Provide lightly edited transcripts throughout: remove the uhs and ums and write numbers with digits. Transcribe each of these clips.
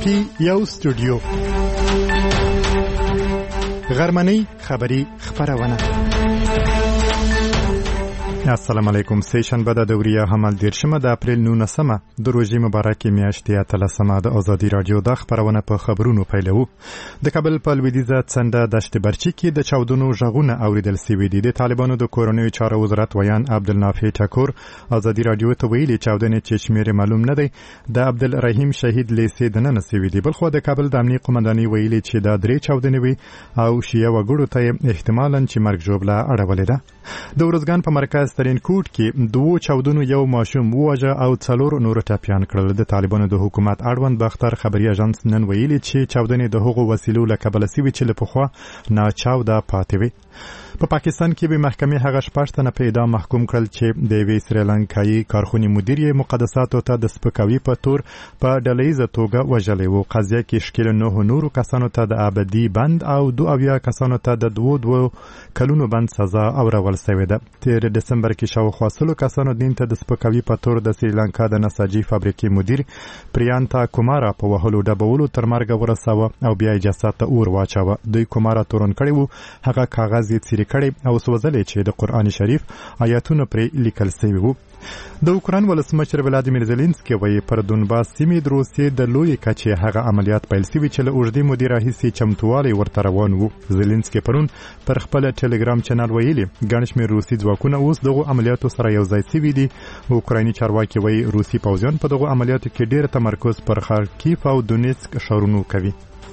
کې یو سټوډیو غرمنۍ خبری خبرونه. السلام علیکم. سیشنبه د دوریه حمل 13 د اپریل 19 د روزي مبارکي میاشتې 13 د ازادي رادیو د خبرونه په خبرونو پیلو. د کابل په لویدیځه څنډه دشت برچی کې د چاودنو ژغونه اوریدل شوي دي. د طالبانو د کورنیو چارو وزارت ویان عبدالنافع ټکور ازادي رادیو ته ویلي چاودنې چې شمیر معلوم نه دی د عبدالرحیم شهید لیسې د نن شوي دي. بلخو د کابل د امنیت قومندانۍ ویلي چې دا درې چاودنې وي او شیعه وګړو ته احتمالاً چې مرګ ژوبله اړولې ده. د ورزګان په مرکز ترین کوټ کې دوه چاودنو یو ماشوم وواژه او 4 نور ټپيان کړل. د طالبانو د حکومت اړوند باختر خبري اژانس نن ویلي چې چاودنې د هغو وسیلو له کبله سوي چې له پخوا ناچاوده پاتې وي. په پاکستان کې به محکمې هغه 6 تنه په اعدام محکوم کړل چې د وی سریلانکایي کارخونې مدیر مقدساتو ته د سپکاوي په تور په ډلهیزه توګه وژلې وو. قضیه کې شکل 9 نورو کسانو ته د ابدي بند او 2 کسانو ته د 2 کلونو بند سزا اورول شوې ده. تیر دسمبر کې شاوخوا 100 کسانو دین ته د سپکاوي په تور د سریلانکا د نساجي فابریکې مدیر پریانتا کومارا په وهلو ډبولو تر مرګ ورساوه او بیا یې جسد ته اور واچاوه. دوی کومارا تورن کړی وو هغه کاغذ یې څیرې کړی او سوځلې چې د قرآن شریف آیاتونه پرې لیکل شوي وو. د اوکراین ولسمشر ولادیمیر زيلنسکي وایي پر دونباس سیمې د روسیې د لوی کچې هغه عملیات پیل شوي چې له اوږدې مودې راهیسې چمتووالی ورته روان وو. زيلنسکي پرون پر خپل ټلګرام چینل ویلي ګڼ شمېر روسي ځواکونه اوس دغه عملیاتو سره یو ځای شوي دي. اوکرایني چارواکي وایي روسي پوځیان په دغه عملیاتو کې ډېر تمرکز پر خارکیف او دونیتسک ښارونو کوي.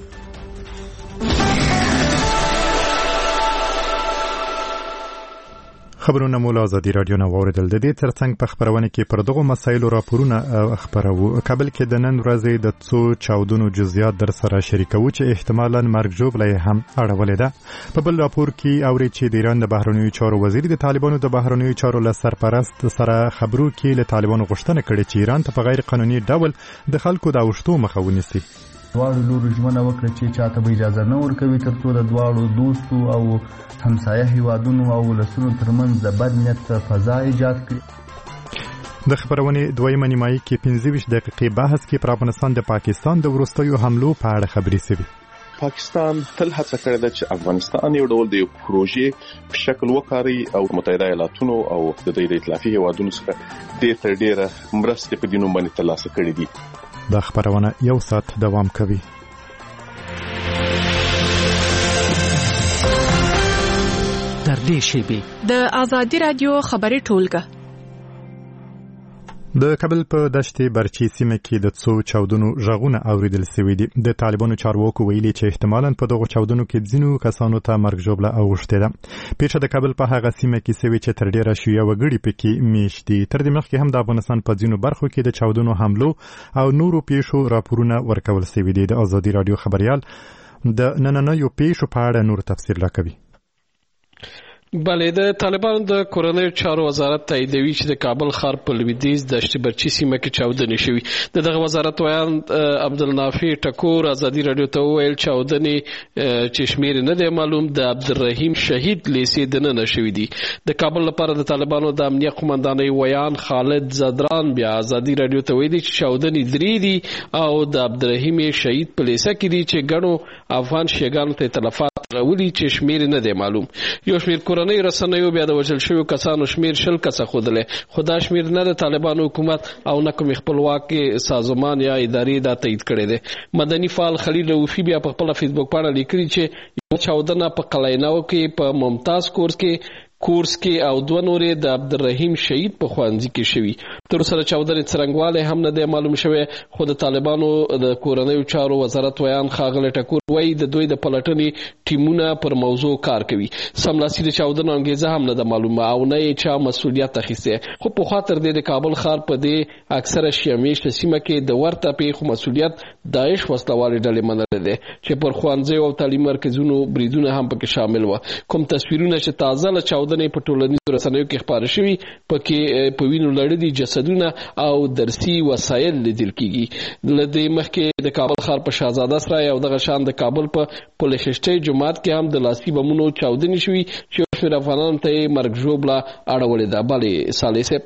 خبرونه مو له ازادي رادیو نه واوریدل. د دې ترڅنګ په خبرونه کې پر دغه مسایلو راپورونه خبرو. کابل کې د نن ورځې د څو چاودنو جزئیات در سره شریکو چې احتمالاً مرګ ژوبله هم اړولې ده. په بل راپور کې اوري چې د ایران د بهرنیو چارو وزیر د طالبانو د بهرنیو چارو له سرپرست سره خبرو کې له طالبانو غوښتنه کړې چې ایران ته په غیر قانوني ډول د خلکو د اوښتو مخه ونیسي. دواړو لورو ژمنه وکړه چې چاته به اجازه نه ورکوي ترڅو د دواړو دوستو او همسایه هیوادونو او ولسونو ترمنځ د بد نیت فضا ایجاد کړي. د خبرونې دویمه نیمایي کې 25 دقیقې بحث کې پر افغانستان د پاکستان د وروستیو حملو په اړه خبرې شوې. پاکستان تل هڅه کړې ده چې افغانستان یو ډول د پروژې په شکل وکړي او متحده ایالاتونو او د ائتلافي هیوادونو سره ډېره مرستې په دینو باندې ترلاسه کړې دي. دا خبرونه یو ساعت دوام کوي. در دې شیبې د ازادي رادیو خبري ټولګه. د کابل په دشت برچی سیمه کې د څو چاودنو ژغونه اوریدل شوي دي. د طالبانو چارواکو ویلي چې احتمالاً په دغه چاودنو کې ځینو کسانو ته مرګ ژوبله اوښتې ده. پیښه د کابل په هغه سیمه کې شوې چې تر ډیره شیعه وګړي پکې میشت دي. تر دې مخکې هم د افغانستان په ځینو برخو کې د چاودنو حملو او نورو پیښو راپورونه ورکول شوي دي. د ازادي رادیو خبريال د نننیو پیښو په اړه نور تفصیل راکوي. بله د طالبانو د کورنیو چارو وزارت تاییدوي چې د کابل ښار په لویدیځ دشت برچی سیمه کې چاودنې شوي. دغه وزارت ویان عبدالنافع ټکور ازادي رادیو ته وویل چاودنې چې شمیر نه دی معلوم د عبدالرحیم شهید لیسې د نن شوي دي. د کابل لپاره د طالبانو د امنیت قومندانۍ ویان خالد زدران بیا ازادي رادیو ته ویلي چې چاودنې 3 دي او د عبدالرحیم شهید په لیسه کې دي چې ګڼو افغان شیګانو ته تلفات راولي چې شمیر نه دی معلوم. یو شمیر کورنۍ رسنیو بیا د وژل شویو کسانو شمیر 20 کسه ښودلی، خو دا شمیر نه د طالبانو حکومت او نه کوم خپلواکي سازمان یا ادارې دا تایید کړی دی. مدني فعال خلیل رؤفي بیا په خپل فیسبوک باندې لیکلي چې یو چاودنه په قلعه‌نو کې په ممتاز کورس کې او 2 نورې د عبدالرحیم شهید په خوانځي کې شوي. تر سره چاودنې څرنګوالی هم نه دی معلوم شوی، خو د طالبانو د کورنیو چارو وزارت ویان ښاغلی ټکور وایي د دوی د پلټنې ټیمونه پر موضوع کار کوي. سملاسي د چاودنو انګیزه هم نه ده معلومه او نه یې چا مسؤلیت اخیستی. خو پخوا تر دې د کابل ښار په دې اکثره شیعه میشته سیمه کې د ورته پیښو مسؤلیت داعش وسلوالې ډلې منلی دی چې پر ښوونځیو او تعلیمي مرکزونو بریدونه هم پکې شامل وه. کوم تصویرونه چې تازه له چاودنې په ټولنیزو رسنیو کې خپاره شوي پکې په وینو لړلي جسدونه او درسي وسایل لیدل کیږي. له دې مخکې د کابل ښار په شهزاده سرای او دغه شان د کابل په پل خشتي جومات کې هم د لاسي بمونو چاودنې شوي چې یو شمېر افغانانو ته یې مرګ ژوبله اړولې ده. بلې صالح صاحب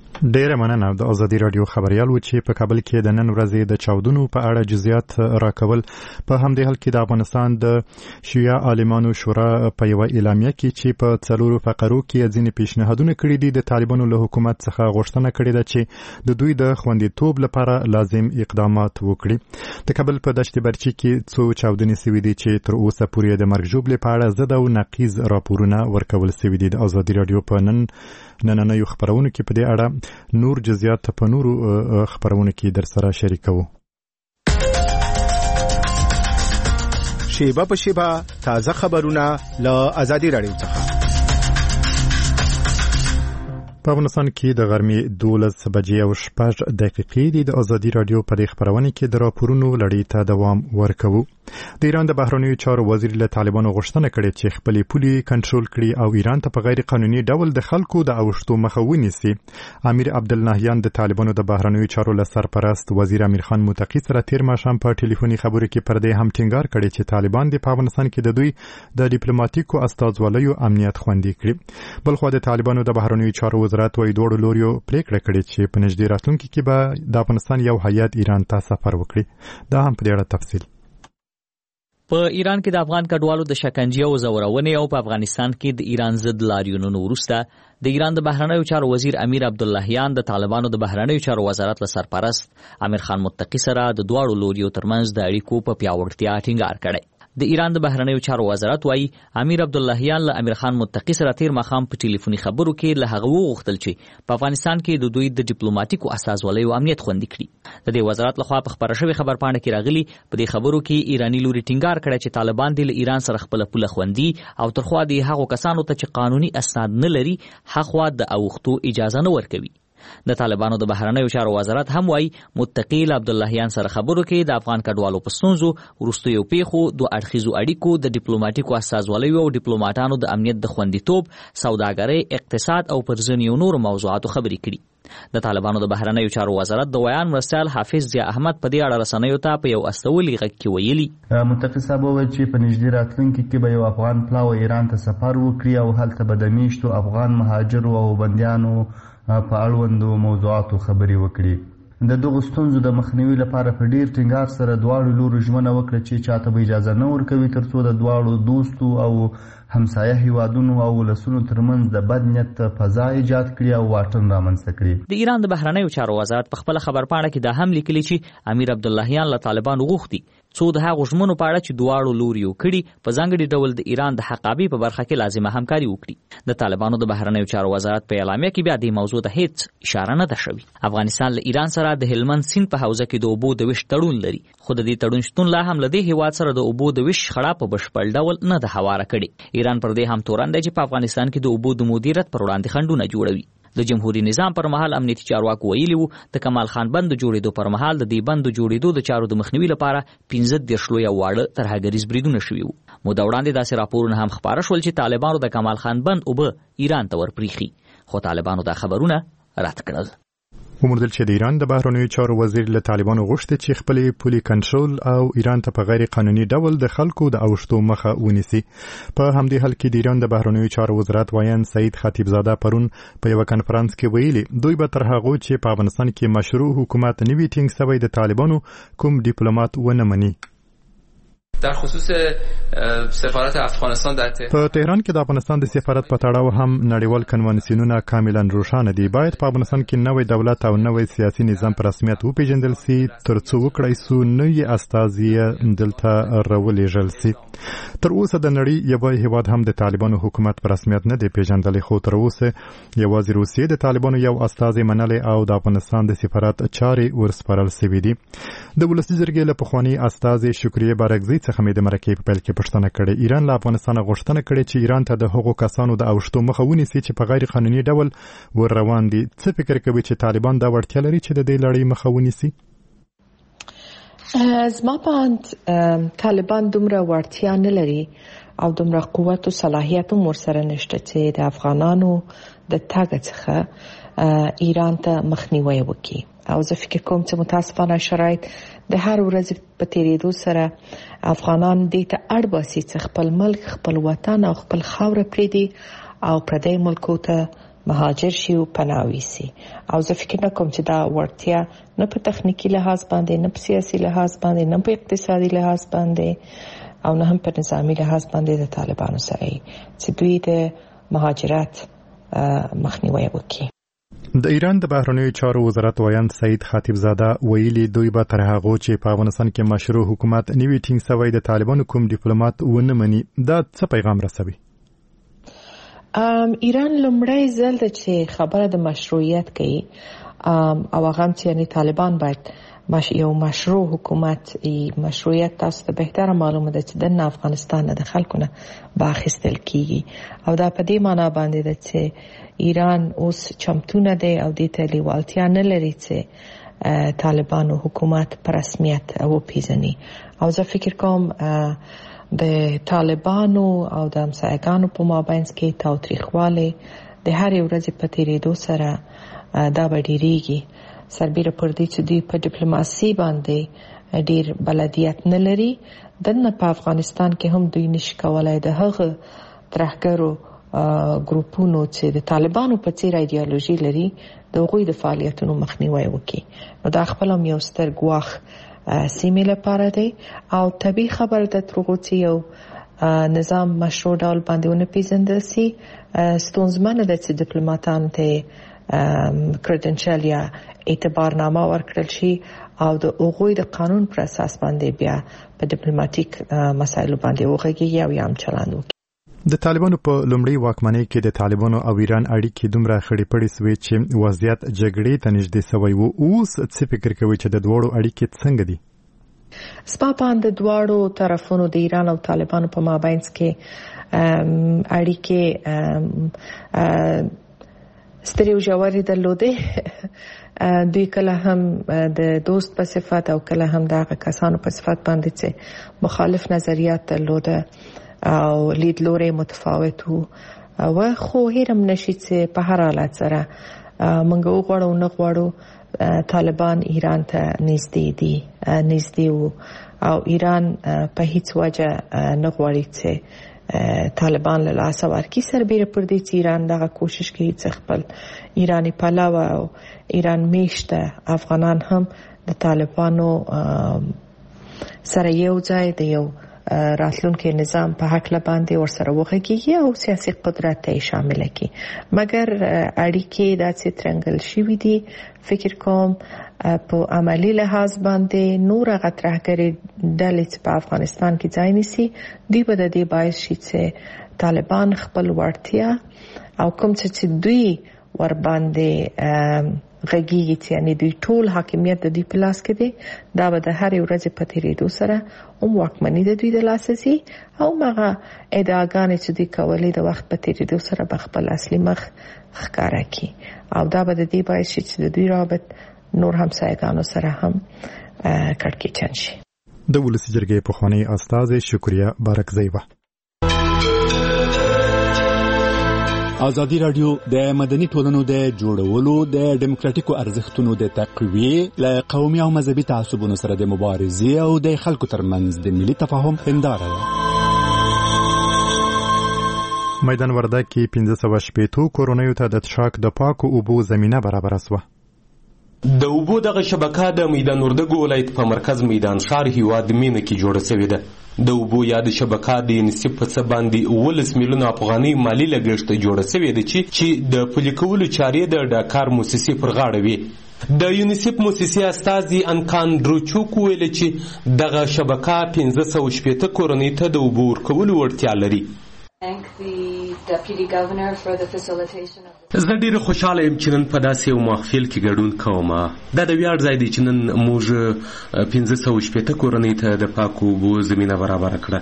ډیره مننه د ازادي رادیو خبريال و چې په کابل کې د نن ورځې د چاودنو په اړه جزئیات راکول. په همدې حال کې د افغانستان د شیعه عالمانو شورا په یو اعلامیه کې چې په څلورو فقرو کې ځینې پیشنهادونه کړي دي د طالبانو له حکومت څخه غوښتنه کړې ده چې د دوی د خوندیتوب لپاره لازم اقدامات وکړي. د کابل په دشت برچي کې څو چاودنې سوي دي چې تر اوسه پورې د مرګ ژوبلې په اړه ضد او نقیض راپورونه ورکول سوي دي. د ازادي رادیو په نننیو خبرونو کې په دې اړه نور جزئیات په نورو خبرونو کې در سره شریکو. شیبه په شیبه تازه خبرونه له ازادي رادیو څخه. په افغانستان کې د غرمې 12 بجې او 6 دقیقې دي. د ازادي رادیو په دې خبرونه کې د راپورونو لړۍ ته دوام ورکوو. د ایران د بهرنیو چارو وزیر له طالبانو غوښتنه کړې چې خپل پولي کنټرول کړي او ایران ته په غیر قانوني ډول د خلکو د اوښتو مخه ونیسي. امیر عبدالنهیان د طالبانو د بهرنیو چارو له سرپرست وزیر امیر خان متقی سره تیر ماښام په ټلیفوني خبرو کې پر دې هم ټینګار کړی چې طالبان د افغانستان کې د دوی د ډیپلوماټیکو استازولیو امنیت خوندي کړي. بلخو د طالبانو د بهرنیو چارو وزارت وايي دوه لوريو پریکړه کړې چې په نږدې راتلونکي کې به د افغانستان یو هیات ایران ته سفر وکړي. دا هم په دې اړه تفصیل. په ایران کې د افغان کډوالو د شکنجې او زورونې او په افغانستان کې د ایران ضد لاریونونو وروسته د ایران د بهرنیو چارو وزیر امیر عبداللهیان د طالبانو د بهرنیو چارو وزارت له سرپرست امیر خان متقی سره د دواړو لوریو ترمنځ د اړیکو په پیاوړتیا ټینګار کړی. د ایران د بهرنیو چارو وزارت وايي امیر عبداللهیان له امیر خان متقی سره تیر ماښام په ټلیفوني خبرو کې له هغه وغوښتل چې په افغانستان کې د دوی د ډیپلوماټیکو استازولیو امنیت خوندي کړي. د دې وزارت لخوا په خبره شوې خبرپاڼه کې راغلي په دې خبرو کې ایرانی لوري ټینګار کړی چې طالبان د ایران سره خپل پوله خوندي او ترخوا د هغو کسانو ته چې قانوني اسناد نه لري حقوا د اوښتو اجازه نه ورکوي. د طالبانو د بهرنیو چارو وزارت هم وايي متقی عبداللهیان سره خبرو کې د افغان کډوالو په ستونزو وروستیو پیښو دوه اړخیزو اړیکو د ډیپلوماټیکو استازولیو او ډیپلوماټانو د امنیت د خوندیتوب سوداګرۍ اقتصاد او پر ځینو نورو موضوعاتو خبرې کړي. د طالبانو د بهرنیو چارو وزارت د ویان مرستیال حافظ ضیا احمد په دې اړه رسنیو ته په یو استولي غږ کې ویلي متقی صاحب وویل چې په نږدې راتلونکي کې به یو افغان پلاوی ایران ته سفر وکړي او هلته به د میشتو افغان مهاجرو او بندیانو په اړوندو موضوعاتو خبرې وکړي. د دغو ستونزو د مخنیوي لپاره په ډیر ټینګار سره دواړو لورو ژمنه وکړه چې چاته به اجازه نه ورکوي ترڅو د دواړو دوستو او همسایه هیوادونو او ولسونو ترمنځ د بد نیت فضا ایجاد کړي او واټن رامنځته کړي. د ایران د بهرنیو چارو وزارت په خپل خبرپاڼه کې دا هم لیکلي چې امیر عبداللهیان له طالبانو غوښتي څو د هغو ژمنو په اړه چې دواړو لوریو کړي په ځانګړي ډول د ایران د حقابې په برخه کې لازمه همکاري وکړي. د طالبانو د بهرنیو چارو وزارت په اعلامیه کې بیا دې موضوع ته هیڅ اشاره نه ده شوې. افغانستان له ایران سره د هلمند سیند په حوزه کې د اوبو د ویش تړون لري خو د دې تړون شتون لا هم له دې هیواد سره د اوبو د ویش خړه په بشپړ ډول نه ده هواره کړې. ایران پر دې هم تورن دی چې په افغانستان کې د اوبو د مدیریت پر وړاندې خنډونه جوړوي. د جمهوریت نظام پر مهال امنیتي چارواکو ویلي وو د کمال خان بند جوړېدو پر مهال د دې بند جوړېدو د چارو د مخنیوي لپاره 15 لوی واړه ترهګریز بریدونه شوي وو. موده وړاندې داسې راپورونه هم خپاره شول چې طالبانو د کمال خان بند اوبه ایران ته ورپریخي خو طالبانو دا خبرونه رد کړل. وموندل چې د ایران د بهرنیو چارو وزیر له طالبانو غوښتي چې خپل پولي کنټرول او ایران ته په غیر قانوني ډول د خلکو د اوښتو مخه ونیسي. په همدې حال کې د ایران د بهرنیو چارو وزارت وایان سعید خطیبزاده پرون په یو کانفرنس کې ویلي دوی به تر هغه چې په افغانستان کې مشروع حکومت نوي ټینګ سوی د طالبانو کوم ډیپلوماټ ونه مني. در خصوص سفارت افغانستان در په تهران کې د افغانستان د سفارت په تړاو هم نړیوال کنوانسیونونه کاملا روښانه دي. باید په افغانستان کې نوې دولت او نوې سیاسي نظام په رسمیت وپیژندل سي ترڅو وکړای سو نوې استازي دلته راولېږل سي. تر اوسه د نړۍ یو هیواد هم د طالبانو حکومت په رسمیت نه دی پیژندل خو تر اوسه یوازې روسیې د طالبانو یو استازي منلي او د افغانستان د سفارت چارې ورسپارل سوي دي. د ولسي جرګې له پخواني استازي شکریه بارکزي څخه مې د مرکې په پیل کې پوښتنه کړې. ایران له افغانستان غوښتنه کړې چې ایران ته د هغو کسانو د اوښتو مخه ونیسي چې په غیر قانوني ډول ور روان دي. څه فکر کوي چې طالبان دا وړتیا لري چې د دې لړۍ مخه ونیسي؟ زما په اند طالبان دومره وړتیا نه لري او دومره قوت او صلاحیت هم ورسره نشته چې د افغانانو د تګ څخه ایران ته مخنیوی وکړي. او زه فکر کوم چې متاسفانه شرایط د هر ورځ په تیریدو سره افغانان دې ته اړ باسي چې خپل ملک، خپل وطن او خپل خاوره پرېږدي او پردی ملکو ته مهاجر شي او پناوي سي. او زه فکر نه کوم چې دا ورتیا نه په تخنیکی لحاظ باندې، نه په سیاسي لحاظ باندې، نه په اقتصادي لحاظ باندې او نه هم په نظامی لحاظ باندې د طالبانو سره چې دوی د مهاجرت مخنیوي وکړي. د ایران د بهرنیو چارو وزارت وایند سعید خطیبزاده ویلي دوی به تر هغه چې په افغانستان کې مشروع حکومت نوی ټینګ سوی د طالبانو کوم ډیپلوماټ ونه مني. دا څه پیغام رسوي؟ ایران لومړی ځل د چې خبره د مشروعیت کوي او هغه چې یعنی طالبان باید یو مشروع حکومت مشروعیت تاسو ته بهتره معلومه ده چې د افغانستان د خلکو نه باخستل کیږي او دا په دې معنی باندې ده چې ایران اوس چمتونه ده او د تلیوالتیا نه لري چې طالبانو حکومت په رسمیت او پیژني. او زه فکر کوم د طالبانو او د همسایګانو په مابین کې تاوتریخواله د هر ورځې په تیریدو سره دا به ډیریږي. سربیره پر دې چې دوی په ډیپلوماسي باندې ډیر بلدیت نه لري، دنه په افغانستان کې هم دوی نشي کولای د هغه ترهګرو ګروپونو چې د طالبانو په څیر ایدئولوژي لري د هغوی د فعالیتونو مخنیوي وکړي. نو دا خپل هم یو ستر ګواښ سیمې لپاره دی او طبیعي خبره ده ترغو چې یو نظام مشروع ډول باندې ونه پیژندل سي. ستونزمنه ده چې ډیپلوماټان ته کریډنشل یا اعتبارنامه ورکړل شي او د هغوی د قانون پر اساس باندې بیا په ډیپلوماټیک مسایلو باندې وغږیږي او یم چلند وکړي. د طالبانو په لومړی واکمنۍ کې د طالبانو او ایران اړیکې دومره خړې پړې سوې چې وضعیت جګړې ته نږدې سوی و. اوس څه فکر کوي چې د دوړو اړیکې څنګه دي؟ سپاپان د دواړو طرفونو د ایران او طالبانو په مابین کې اړیکې ستري او جوړې درلودې. دوی کله هم د دوست په صفت او کله هم د کسانو په صفت باندې چې مخالف نظریات درلوده او لیدلوري متفاوت وو. خو هیرم نشي چې په هر حالت سره موږ وغواړو نه غواړو طالبان ایران ته نږدې وو او ایران په هیڅ وجه نه غواړي چې طالبان له لاسه ورکړي. سربیره پر دې چې ایران دغه کوشش کوي چې خپل ایرانی پلاوه او ایران میشته افغانان هم د طالبانو سره یو ځای د یو راتلونکي نظام په حق لباندې ورسره وغږیږي او سیاسي قدرت ته شامل کړي. مګر اړیکې داسې ترنګل شوې دي فکر کوم په عملی لحاظ باندې نور غترهګری ډلې په افغانستان کې ځای نیسي. دوی به د دې باعث شي چې طالبان خپل ورتیا او کوم چې دوی ور باندې غږیږي چې یعنی دوی ټول حاکمیت د دوی په لاس کې دی. دا به د هر ورځې په تیریدو سره هم واکمني د دوی د لاسه سي او هغه ادعاګانې چې دوی کولې د وخت په تیریدو سره به خپل اصلي مخ ښکاره کړي او دا به د دې باعث شي چې د دوی رابط نور همسایګانو سره هم کړکېچن شي. د ولسي جرګې پخوانی استازي شکریا بارکزیوه. ازادي رادیو د مدني ټولنو د جوړولو د ډیموکراتیکو ارزښتونو د تقویه ل قومي او مذهبي تعصبونو سره د مبارزې او د خلکو ترمنځ د ملي تفاهم هنداره ده. میدان وردګ کې 1580 کورونیو ته د تشاک د پاکو اوبو زمينه برابر شوه. د اوبو دغه شبکه د میدان وردګ ولایت په مرکز میدان ښار هیواد مینه کې جوړه شوې ده. د اوبو یاد شبکه د یونیسف په څه باندې 19 میلیون افغاني مالی لګښت جوړه شوې ده چې د پلي کولو چارې د ډاکار موسسې پر غاړه وي. د یونیسف موسسې استازي انکان دروچوک ویل چې دغه شبکه 1580 کورنۍ ته د اوبو ورکولو وړتیا لري. زه ډېر خوشاله یم چې نن په داسې یو محفل کې ګډون کوم. دا د ویاړ ځای دی چې نن موږ 1580 کورنۍ ته د پاکو اوبو زمینه برابره کړه.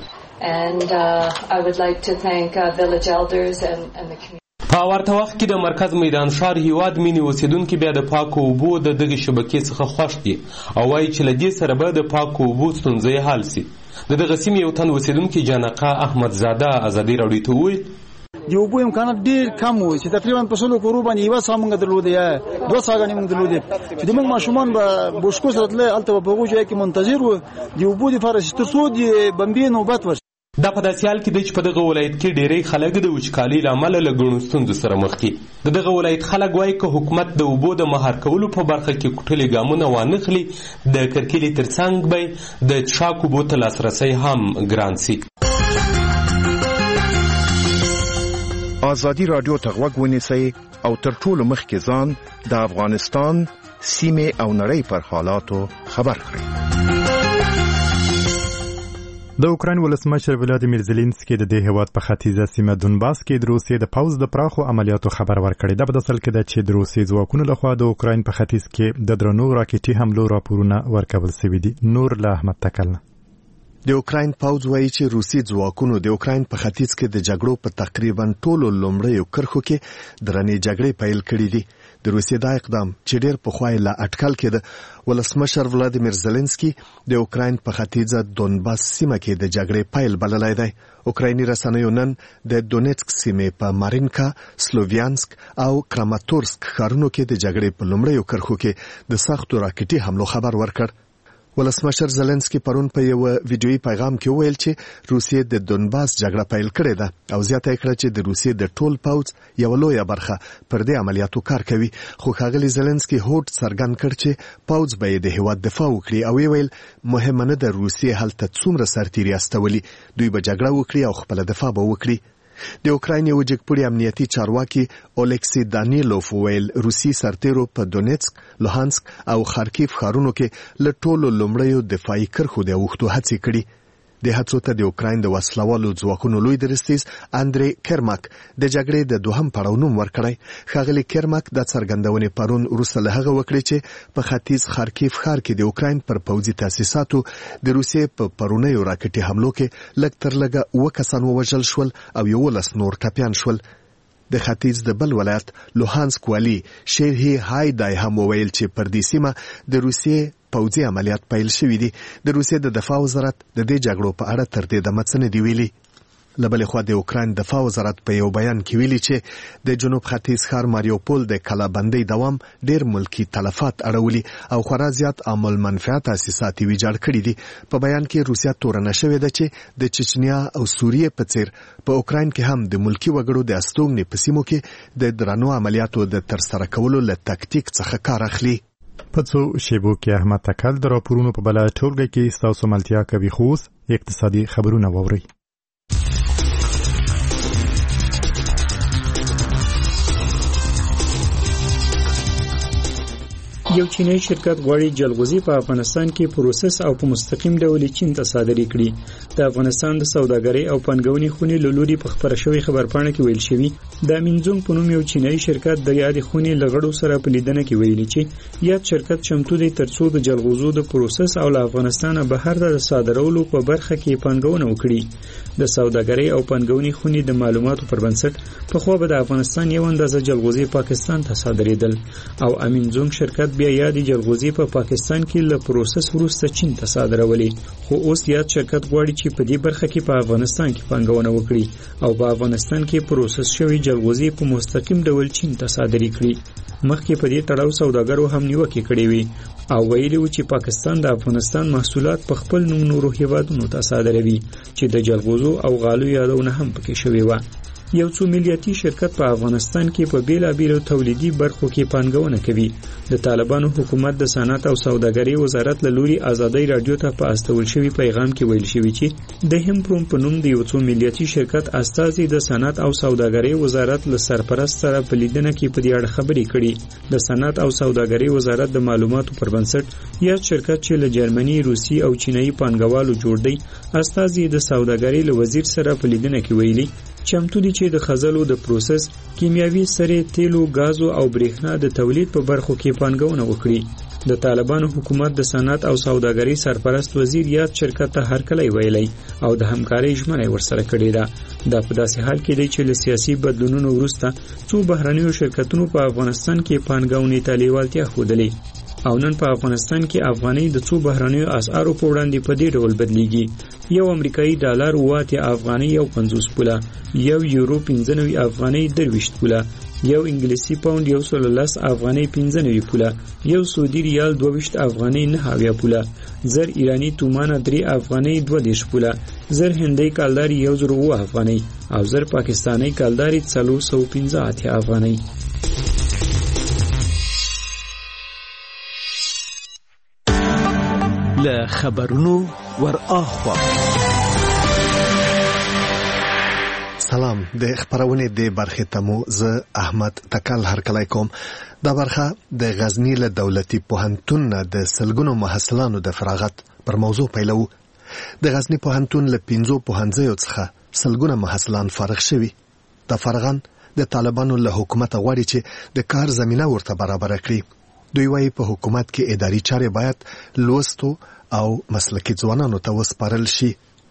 په ورته وخت کې د مرکز میدان ښار هیواد مینې اوسیدونکي بیا د پاکو اوبو د دغې شبکې څخه خوښ دي او وایي چې له دې سره به د پاکو اوبو ستونزې حل سي. د دغه سیمې یو تن اوسیدونکي جانقه احمدزاده ازادي راډیو ته وویل د اوبو امکانات ډېر کم وو چې تقریبا په 100 کورو باندې یوه ساه موږ درلودې یا 2 ساهګانې موږ درلودې چې زموږ ماشومان به بوشکو سره تللی هلته به په هغو ځایو کې منتظر وو د اوبو دپاره چې تر څو د بمبې نوبت ورشي. دا په داسې حال کې دی چې په دغه ولایت کې ډېری خلک د وچکالۍ له امله له ګڼو ستونزو سره مخ دي. د دغه ولایت خلک وایي که حکومت د اوبو د مهار کولو په برخه کې کوټلې ګامونه وانخلي د کرکیلې تر څنګ به د څښاک اوبو ته لاسرسی هم ګران سي. ازادي راډیو ته غوږ ونیسئ او تر ټولو مخکې ځان د افغانستان سیمې او نړۍ پر حالاتو خبر کړئ. د اوکراین ولسمشر ولادیمیر زيلنسکي د دې هیواد په ختیځه سیمه دونباس کې د روسیې د پوځ د پراخو عملیاتو خبر ورکړی. دا په اصل کې د چې د روسیې ځواکونو لخوا د اوکراین په ختیځ کې د درنو راکټي حملو راپورونه ورکول شوي دي. نور له احمد تکلنه. د اوکراین پوځ وایي چې روسي ځواکونو د اوکراین په ختیځ کې د جګړو په تقریبا ټولو لومړیو کرښو کې درنې جګړې پیل کړې دي. د روسیې دا اقدام چې ډېر پخوا یې لا اټکل کېده، ولسمشر ولادیمیر زيلنسکي د اوکراین په ختیځه دونباس سیمه کې د جګړې پیل بللی دی. اوکرایني رسنیو نن د دونیتسک سیمې په مارینکا، سلوویانسک او کراماتورسک ښارونو کې د جګړې په لومړیو کرښو کې د سختو راکټي حملو خبر ورکړ. ولسمشر زيلنسکي پرون په یو ویډیويي پیغام کې وویل چې روسیې د دونباس جګړه پیل کړې ده او زیاته کړه چې د روسیې د ټول پوځ یو لویه برخه پر دې عملیاتو کار کوي. خو ښاغلي زيلنسکي هوډ څرګند کړ چې پوځ به د هیواد دفاع وکړي او ویل مهمه نه ده روسیې هلته څومره سرتیري استولي، دوی به جګړه وکړي او خپل دفاع به وکړي. د اوکراین یو جګپوړي امنیتي چارواکي اولیکسی دانیلوف ویل روسي سرتیرو په دونیتسک، لوهانسک او خارکیف ښارونو کې له ټولو لومړیو دفاعي کرښو د اوښتو هڅې کړي. د هڅو ته د اوکراین د وسلوالو ځواکونو لوی درستیز اندری کرماک د جګړې د دوهم پړاو نوم ورکړی. ښاغلي کرماک د څرګندونې پرون وروسته له هغه وکړي چې په ختیځ خارکیف ښار کې د اوکراین پر پوځي تاسیساتو د روسیې په پرونیو راکټي حملو کې لږ تر لږه 7 کسان ووژل شول او 11 نور ټپیان شول. د ختیځ د بل ولایت لوهانسک والی شیرهی هایدای هم وویل چې پر دې سیمه د روسیې پوځي عملیات پیل شوي دي. د روسیې د دفاع وزارت د دې جګړو په اړه تر دې دمه څه نه دی ویلي. له بلې خوا د اوکراین دفاع وزارت په یو بیان کې ویلي چې د جنوب ختیځ ښار ماریوپول د کلابندۍ دوام ډېر ملکی تلفات اړولي او خورا زیات عامل منفعت تاسیسات ویجاړ کړي دي. په بیان کې روسیا تورنه شوې ده چې د چچنیا او سوریې په څیر په اوکراین کې هم د ملکی وګړو د استوګنې په سیمو کې د درنو عملیاتو د ترسره کولو له تکتیک څخه کار اخلي. په څو شیبو کې احمد تکل د راپورونو په بله ټولګه کې ستاسو ملتیا کوي. خوس اقتصادي خبرونه واورئ. یو چینایي شرکت غواړي جلغوزي په افغانستان کې پروسس او په مستقیم ډول چین ته صادرې کړي. د افغانستان د سوداګرۍ او پانګونې خونې له لوري په خبره شوی خبرپاڼه کې ویل شوی د مینځونګ په نوم یو چینایي شرکت د یادې خونې لغړو سره په لیدنه کې ویلي چې یاد شرکت چمتو دی ترڅو د جلغوزو د پروسس او له افغانستان بهر د صادرولو په برخه کې پانګونه وکړي. د سوداګرۍ او پانګونې خونې د معلوماتو پر بنسټ په خو به د افغانستان یو اندازه جلغوزي پاکستان ته صادرېدل او امینځونګ شرکت بیا یادې جلغوزي په پاکستان کې له پروسس وروسته چین ته صادرولې. خو اوس یاد شرکت غواړي چې په دې برخه کې په افغانستان کې پانګونه وکړي او په افغانستان کې پروسس شوی جلغوزي په مستقیم ډول چین ته صادرې کړي. مخکې په دې تړاو سوداګرو هم نیوکې کړې وي او ویلي و چې پاکستان د افغانستان محصولات په خپل نوم نورو هیوادونو ته صادروي چې د جلغوزو او غالو یادونه هم پکې شوې وه. یو څو ملیاتي شرکت په افغانستان کې په بیلابیلو تولیدي برخو کې پانګونه کوي. د طالبانو حکومت د صنعت او سوداګرۍ وزارت له لوري ازادي رادیو ته په استول شوی پیغام کې ویل شوی چې د همپروم په نوم د یو څو ملیاتي شرکت استازي د صنعت او سوداګرۍ وزارت له سرپرست سره په لیدنه کې په دې اړه خبرې کړي. د صنعت او سوداګرۍ وزارت د معلوماتو پر بنسټ یاد شرکت چې له جرمني، روسي او چینایي پانګوالو جوړ دی استازي د سوداګرۍ له وزیر سره په لیدنه کې ویلي چمتو دي چې د خزلو د پروسس، کیمیاوي سرې، تیلو، غازو او برېښنا د تولید په برخو کې پانګونه وکړي. د طالبانو حکومت د صنعت او سوداګرۍ سرپرست وزیر یاد شرکت ته هرکلی ویلی او د همکارۍ ژمنه ورسره کړې ده. دا په داسې حال کې دی چې له سیاسي بدلونونو وروسته څو بهرنیو شرکتونو په افغانستان کې پانګونې ته لیوالتیا ښودلې او نن په افغانستان کې افغانۍ د څو بهرنیو اسعارو په وړاندې په دې ډول بدلیږي. یو امریکایي ډالر 7 افغانۍ او 50 پوله، یو یورو 95 افغانۍ 23 پوله، یو انګلیسي پاوند 110 افغانۍ 95 پوله، یو سعودي ریال 22 افغانۍ 9 پوله، زر ایرانی تومانه 3 افغانۍ 22 پوله، زر هندۍ کالداري 1000 افغانۍ او زر پاکستاني کالداري 415 افغانۍ. له خبرونو ور اخوا سلام. د خبرونه د برخه تمو زه احمد تکل هرکلی کوم. دا برخه د غزنی له دولتي پوهنتون د سلګونو محصلانو د فراغت پر موضوع پیلو. د غزنی پوهنتون له 15 پوهنځیو څخه سلګونه محصلان فارغ شوي. د فارغان د طالبانو له حکومت غواړي چې د کار زمينه ورته برابر کړي. دوی وايي په حکومت کې اداري چارې باید لوستو او مسلکي ځوانانو ته وسپارل شي.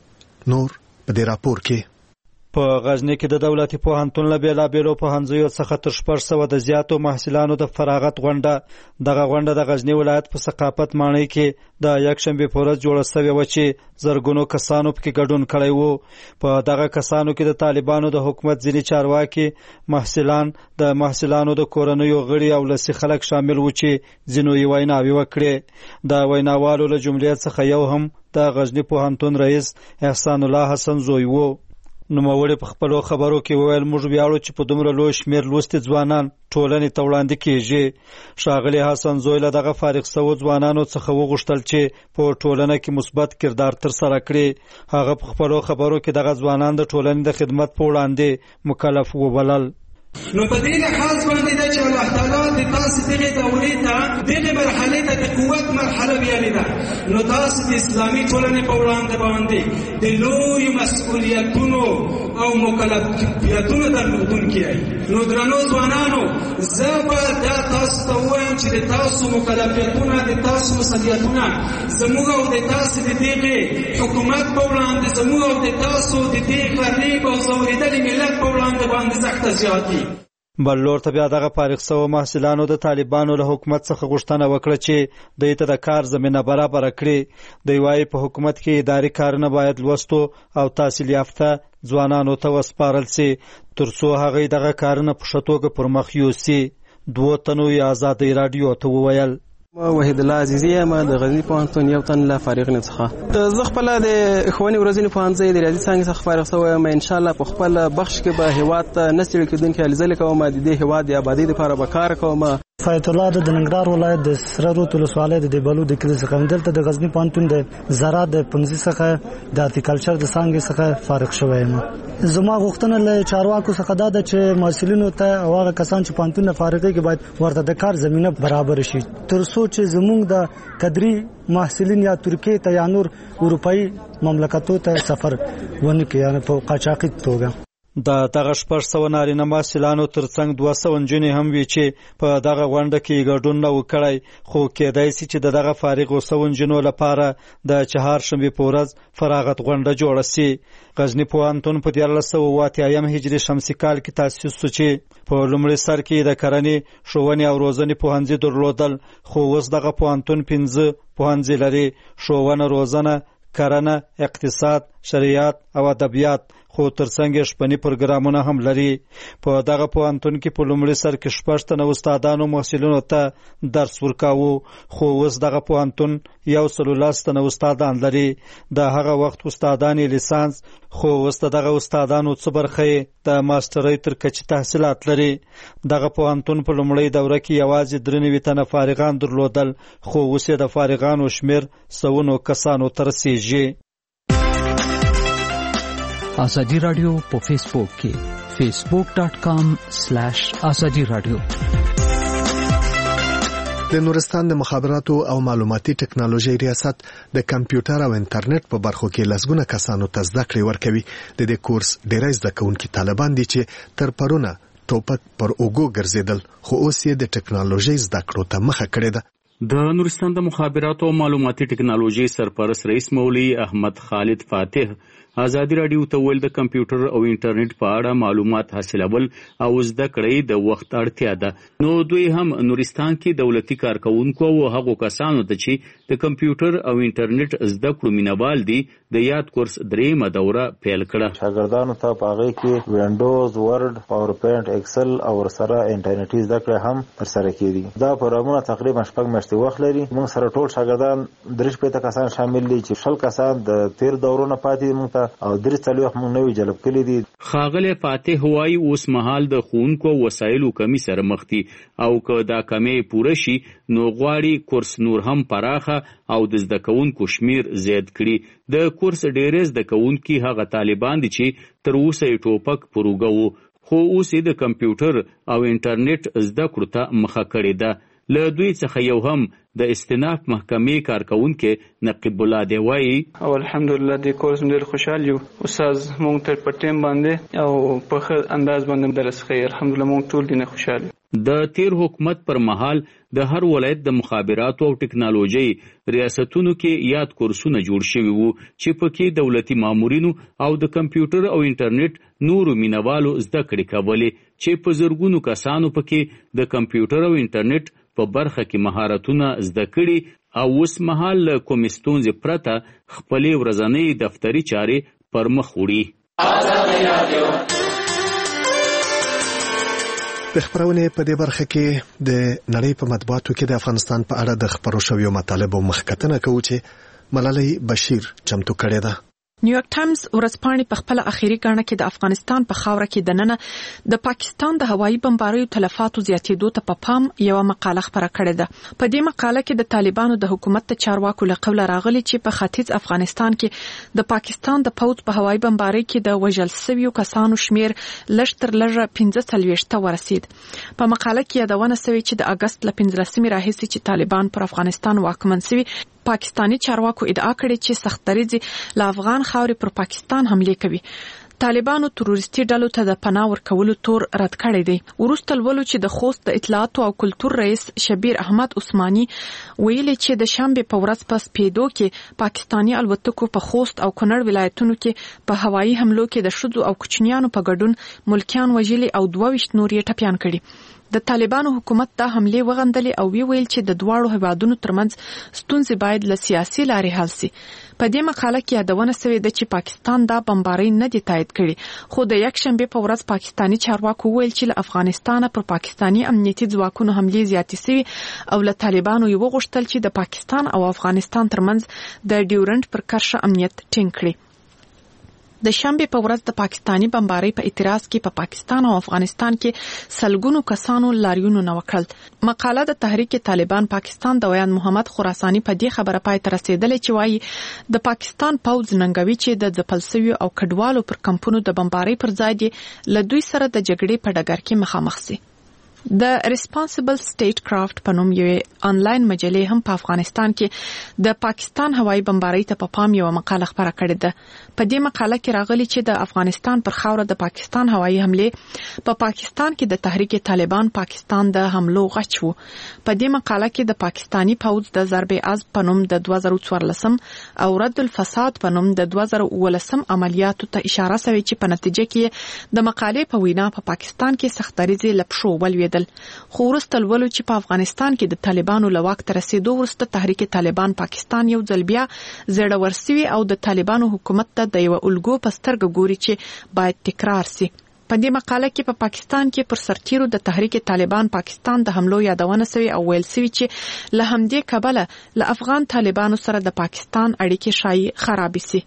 نور په دې راپور کې په غزنی کې د دولتي پوهنتون له بیلابیلو پوهنځیو څخه تر 600 د زیاتو محصلانو د فراغت غونډه. دغه غونډه د غزنی ولایت په ثقافت ماڼۍ کې د یکشنبه په ورځ جوړه شوې و چې زرګونو کسانو پکې ګډون کړی وو. په دغه کسانو کې د طالبانو د حکومت ځینې چارواکي، محصلان، د محصلانو د کورنیو غړي او لسی خلک شامل وو چې ځینو یې ویناوي وکړې. د ویناوالو له جملې څخه یو هم د غزنی پوهنتون رئیس احسان الله حسن زوی وو. نوموړي په خپلو خبرو کې وویل موږ ویاړو چې په دومره لوی شمېر لوستي ځوانان ټولنې ته وړاندې کیږي. ښاغلي حسن زوی له دغه فارغ شوو ځوانانو څخه وغوښتل چې په ټولنه کې مثبت کردار ترسره کړي. هغه په خپلو خبرو کې دغه ځوانان د ټولنې د خدمت په وړاندې مکلف وبلل. نو په دې لحاظ باندې دا چې الله تعالی د تاسو دغه دورې ته دغه مرحله ته د قوت مرحله ویلې ده. نو تاسو د اسلامي ټولنې په وړاندې باندې د لوی مسؤلیتونو او مکلفیتونو درلودونکي یې. نو درنو ځوانانو زه به دا تاسو ته وایم چې د تاسو مکلفیتونه، د تاسو مسؤلیتونه زموږ او د تاسو د دغه حکومت په وړاندې، زموږ او د تاسو د دې غریب او ځورېدلي ملت په وړاندې باندې سخته زیات دي. بل لور ته بیا دغه فارغ شوو محصلانو د طالبانو له حکومت څخه غوښتنه وکړه چې دوی ته د کار زمینه برابر کړي. دوی وايي په حکومت کې اداري کارونه باید لوستو او تحصیل یافته ځوانانو ته وسپارل شي ترڅو هغوی دغه کارونه په ښه توګه پر مخ یوسي. دوو تنو یې ازادۍ راډیو ته وویل وحید الله عزیزی ما د غزنی پوهنتون یو تن لا فارغ نه څخه زه خپل د اخواني ورځنی پوهنځي د ریاضي څنګه څخه فارغ شوم. ان شاء الله په خپل بخش کې به هیواد ته نسل کېدونکو لزل کوم د دې هیواد د آبادی لپاره به کار کوم. فایت الله د ننګرهار ولایت د سره روت ولسوالۍ د بلو د کلی څخه دلته د غزنی پوهنتون د زراعت د پنځه څخه د هارتیکلچر د څنګه څخه فارغ شوم. زما غوښتنه له چارواکو څخه دا ده چې محصلینو ته او هغه کسان چې پوهنتون فارغ دي باید ورته د کار زمينه برابر شي ترڅو چې زموږ د قدري محصلین یا ترکیه ته یا نور اروپאי مملکتونو ته سفر ونه کوي یعنی په قاچاقي توګه. د دغه 600 نارینه محصلانو ترڅنګ 200 نجونې هم وی چې په دغه غونډه کې ګډون نه وکړي. خو کېدای شي چې دغه فارغ وسو نجونو لپاره د چهارشنبه په ورځ فراغت غونډه جوړه شي. غزنی پوهنتون په 1380 هجري شمسي کال کې تاسیس شو چې په لومړي سر کې د کرنې، ښوونې او روزنې پوهنځي درلودل. خو اوس دغه پوهنتون 15 پوهنځي لري: ښوونه، روزنه، کرنه، اقتصاد، شریعت او ادبیات. خو ترڅنګ شپنی پروګرامونه هم لري. په دغه پوهنتون کې په لومړي سر کې 6 تنه استادانو محصلینو ته درس ورکاوه. خو اوس دغه پوهنتون 113 تنه استادان لري. د هغه وخت استادان لیسانس، خو اوس دغه استادانو څه برخه د ماسترۍ تر کچې تحصیلات لري. دغه پوهنتون په لومړۍ دوره کې یوازې 93 تنه فارغان درلودل. خو اوس د فارغانو شمیر 100 کسانو ته رسیږي. ازادي رادیو په فیسبوک کې facebook.com/ازادي رادیو. د نورستان د مخابراتو او معلوماتي ټکنالوژي ریاست د کمپیوټر او انټرنیټ په برخو کې لسګونه کسانو ته زده کړې ورکوي. د دې کورس ډیری زده کوونکي طالبان دي چې تر پرونه ټوپک پر اوګو ګرځیدل، خو اوس یې د ټکنالوژي زده کړو ته مخه کړې ده. د نورستان د مخابراتو او معلوماتي ټکنالوژي سرپرست رئیس مولوي احمد خالد فاتح ازادي رادیو ته ویل د کمپیوټر او انټرنیټ په اړه معلومات حاصلول او زده کړې د وخت اړتیا ده. نو دوی هم نورستان کې دولتي کارکونکو او هغو کسانو ته چې د کمپیوټر او انټرنیټ زده کړو مینوال دي د یاد کورس دریمه دوره پیل کړه. شاګردانو ته په هغه کې وینډوز، ورډ، پاورپوینټ، ایکسل او ورسره انټرنیټي زده کړې هم ترسره کیږي. دا پروګرامونه تقریبا 6 میاشتې وخت لري. موږ سره ټول شاګردان 3 کسان شامل دي چې 10 کسان د تیر دورونو پاتې موږ او 3 موږ نوې جلب کړي دي. ښاغلی فاتح وایي اوس مهال د ښوونکو وسایلو کمی سره مخ دي او که دا کمی پوره شي نو غواړي کورس نور هم پراخه او د زده کوونکو شمیر زیات کړي. د کورس ډېری زده کوونکي هغه طالبان دي چې تر اوسه یې ټوپک پروګه وو، خو اوس یې د کمپیوټر او انټرنیټ زده کړو ته مخه کړې ده. له دوی څخه یو هم د استیناف محکمې کارکونکي نقیب الله دی وایي او الحمدلله د کورس ډېر خوشحال یو. استاد مونږ ته په ټیم باندې او په ښه انداز باندې درس کوي. الحمدلله مونږ ټول دینه خوشحال. د تیر حکومت پر مهال د هر ولایت د مخابراتو او ټکنالوژي ریاستونو کې یاد کورسونه جوړ شوي وو چې پکې دولتي مامورینو او د کمپیوټر او انټرنیټ نورو مینوالو زده کړې کولې چې په زرګونو کسانو پکې د کمپیوټر او انټرنیټ په برخه کې مهارتونه زده کړي او اوس مهال له کومې ستونزې پرته خپلې ورځنۍ دفتري چارې پر مخ وړي. د خبرونې په دې برخه کې د نړۍ په مطبوعاتو کې د افغانستان په اړه د خبرو شویو مطالبو مخکتنه کوي چې ملالۍ بشیر چمتو کړې ده. نیویارک ټایمز ورځپاڼې په خپل اخیری ګڼه کې د افغانستان په خاوره کې دننه د پاکستان د هوایي بمباریو تلفاتو زیاتېدو ته په پام یو مقاله خبره کړې ده. په دې مقاله کې د طالبانو د حکومت د چارواکو له قوله راغلي چې په ختیځ افغانستان کې د پاکستان د پوځ په هوایي بمباری کې د وژل شویو کسانو شمیر لږ تر لږه 45 ته ورسید. په مقاله کې یادونه شوې چې د اگست ل 15 راهیسې چې طالبان پر افغانستان واکمن شوي، پاکستانی چارواکو ادعا کړې چې سختدریځي له افغان خاورې پر پاکستان حمله کوي. طالبانو تروریستي ډلو ته د پناه ورکولو تور رد کړی دی. وروسته لولو چې د خوست د اطلاعاتو او کلتور رئیس شبیر احمد عثماني ویلي چې د شنبه په ورځ په سپیدو کې پاکستانی الوتکو په خوست او کونړ ولایتونو کې په هوایي حملو کې د شذو او کوچنیانو په ګډون ملکیان وژلي او 22 نور یې ټپيان کړي. د طالبانو حکومت ته حمله وغندلې او ویل چې د دواړو هیوادونو ترمنځ ستونزې باید له سیاسي لارې حل شي. په دې مقاله کې یادونه شوې ده چې پاکستان دا بمباری نه دی تایید کړي، خو د یک شنبه په ورځ پاکستانی چارواکو ویل چې له افغانستان پر پاکستانی امنیتي ځواکونو حمله زیاتې شوې او له طالبانو یې وغوښتل چې د پاکستان او افغانستان ترمنځ د ډیورنټ پر کرښه امنیت ټینګ کړي. د شنبه په ورځ د پاکستانی بمباری په اعتراض کې په پاکستان او افغانستان کې سلګونو کسانو لاریونونه وکړل. مقاله د تحریک طالبان پاکستان د ویان محمد خراسانی په دې خبره پای ته رسیدلې چې وایي د پاکستان پوځ ننګوي چې د ځپلسوي او کډوالو پر کمپونو د بمباری پر ځای دی له دوی سره د جګړې په ډګر کې مخامخ شي. د ریسپانسیبل سټیټ کرافټ په نوم یو آنلاین مجلې هم په افغانستان کې د پاکستان هوایي بمباری ته په پام یو مقاله خبره کړې ده. په دې مقاله کې راغلي چې د افغانستان پر خاوره د پاکستان هوایي حمله په پاکستان کې د تحریک طالبان پاکستان د حملو غچ وو. په دې مقاله کې د پاکستانی پوځ د ضرب عزم په نوم د 2014 او رد الفساد په نوم د 2019 عملیاتو ته اشاره شوې چې په نتیجه کې د مقالې په وینا په پاکستان کې سختدریځي لپشو ولوي. خو وروسته لولو چې په افغانستان کې د طالبانو له واک ته رسیدو وروسته تحریک طالبان پاکستان یو ځل بیا زړور شوی او د طالبانو حکومت ته د یو الګو په سترګه ګوري چې باید تکرار شي. په دې مقاله کې په پاکستان کې پر سرتیرو د تحریک طالبان پاکستان د حملو یادونه شوی او ویل شوی چې له همدې کبله له افغان طالبانو سره د پاکستان اړیکې شایي خراب شي.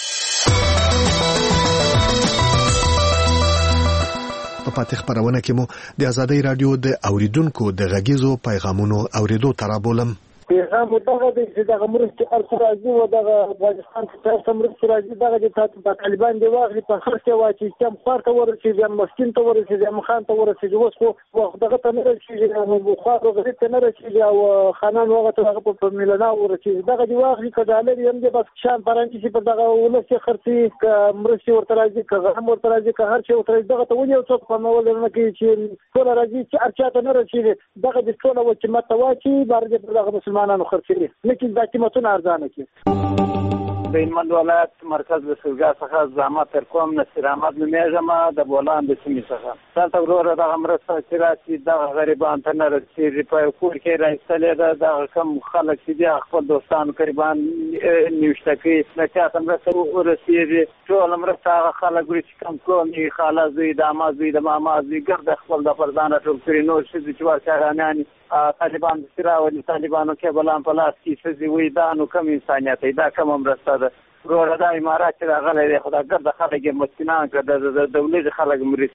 په پاتې خبرونه کې مو د ازادۍ رادیو د اوریدونکو د غږیزو پیغامونو اوریدو ترابولم. پیغام دغه د دغه مرستې ارسراجي و دغه افغانستان ته مرستې راځي دغه د طالبان دی واغلي په خرڅه واچي چې خپل ته ورسېږي مسكين ته ورسېږي مخان ته ورسېږي اوس خو دغه ته نه رسېږي نو خو غوړي ته نه رسېږي او خانان وغه ته هغه په میلنا ورسېږي دغه دی واغلي کډالر یم د بس شان پرانچې چې په دغه ولسي خرڅي مرستې ورته راځي که هم ورته راځي که هر څه ورته دغه ته ونیو څوک په مول نه کوي چې ټول راځي چې ارچاته نه رسېږي دغه د ټول حکومت واچي بار دې دغه مسلمانانو خرڅي لیکن دا قیمتونه ارزانه کی. د هلمند ولایت مرکز د سلګا څخه زحمت تر کوم نصیر احمد نومیږم د بولان د سیمې څخه دلته وروره دغه مرسته چې راسي دغه غریبان ته نه رسېږي په کور کې راایستلې ده دغه کم خلک چې دي خپل دوستان قریبان نیوشته کوي نه چاته مرسته ورسېږي ټول مرسته هغه خلک وړي چې کم کومي خاله زوی د عمه زوی د ماما زوی ګرده خپل د پردانه ټول کړي نور ښځې چې ورچارانیانې طالبان دسې راولي طالبانو کیبلان په لاس کې ښځې وایي دا نو کم انسانیت دی دا کومه مرسته ده وروره دا امارات چې راغلی دی خو دا ګرده خلک یې مسکینان کړه د دولتي خلک مري